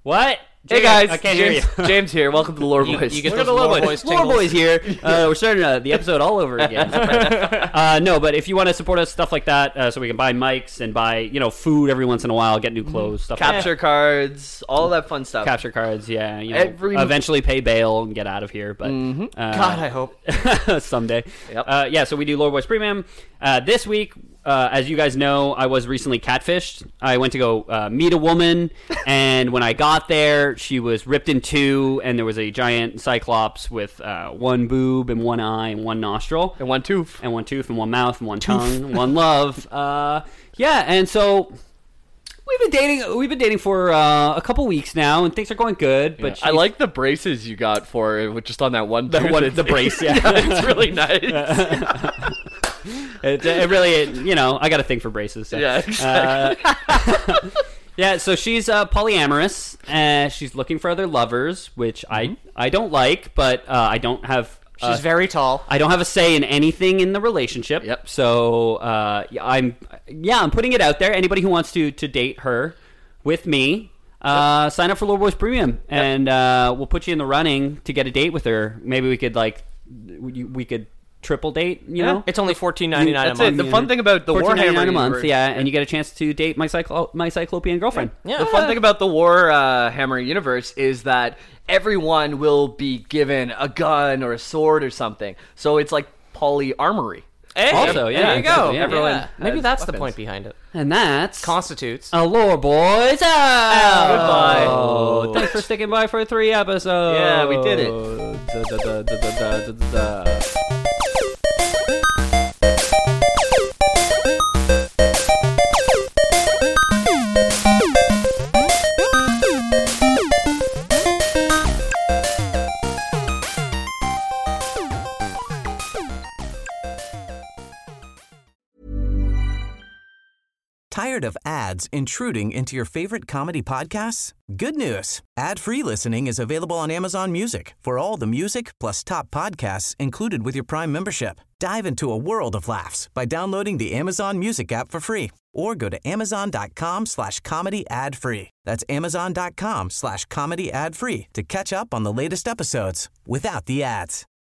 What? Hey James, guys, I can't James, hear you. James here. Welcome to the Lore Boys. you get Look at those the Lore Lore Boys Boys. Lore tingles. Boys here. Uh, we're starting uh, the episode all over again. uh, no, but if you want to support us, stuff like that, uh, so we can buy mics and buy, you know, food every once in a while, get new clothes, stuff like Capture cards, all that fun stuff. that. Capture cards, yeah. You know, Every- eventually pay bail and get out of here, but uh, God, I hope. someday. Yep. Uh, yeah, so we do Lore Boys Premium. Uh, this week, uh, as you guys know, I was recently catfished. I went to go uh, meet a woman, and when I got there, she was ripped in two, and there was a giant cyclops with uh, one boob and one eye and one nostril. And one tooth. And one tooth and one mouth and one tongue and one love. Uh, yeah, and so we've been dating. We've been dating for uh, a couple weeks now, and things are going good. But I she's- like the braces you got for it, with just on that one The tooth. one- It's- the brace, yeah. It's really nice. It, it really, it, you know, I got a thing for braces. So. Yeah, exactly. Uh, yeah, so she's uh, polyamorous. Uh, she's looking for other lovers, which I I don't like, but uh, I don't have. Uh, She's very tall. I don't have a say in anything in the relationship. Yep. So uh, yeah, I'm yeah I'm putting it out there. Anybody who wants to to date her with me. Uh, sign up for Lore Boys Premium, and uh, we'll put you in the running to get a date with her. Maybe we could like we, we could triple date. You know, It's only fourteen ninety nine a That's it. month. The fun thing about the fourteen ninety nine Warhammer a month, universe- yeah, and you get a chance to date my cyclo- my Cyclopean girlfriend. Yeah. The fun thing about the War uh, Hammer universe is that everyone will be given a gun or a sword or something. So it's like poly-armory. Hey, Also, yeah, there you go. exactly, yeah. Everyone, Yeah. maybe has that's the weapons. point behind it. And that's Constitutes. a Lore Boys out. Goodbye. Oh, thanks for sticking by for three episodes. Yeah, we did it. Da, da, da, da, da, da, da, da. Tired of ads intruding into your favorite comedy podcasts? Good news. Ad-free listening is available on Amazon Music for all the music plus top podcasts included with your Prime membership. Dive into a world of laughs by downloading the Amazon Music app for free or go to amazon.com slash comedy ad free. That's amazon.com slash comedy ad free to catch up on the latest episodes without the ads.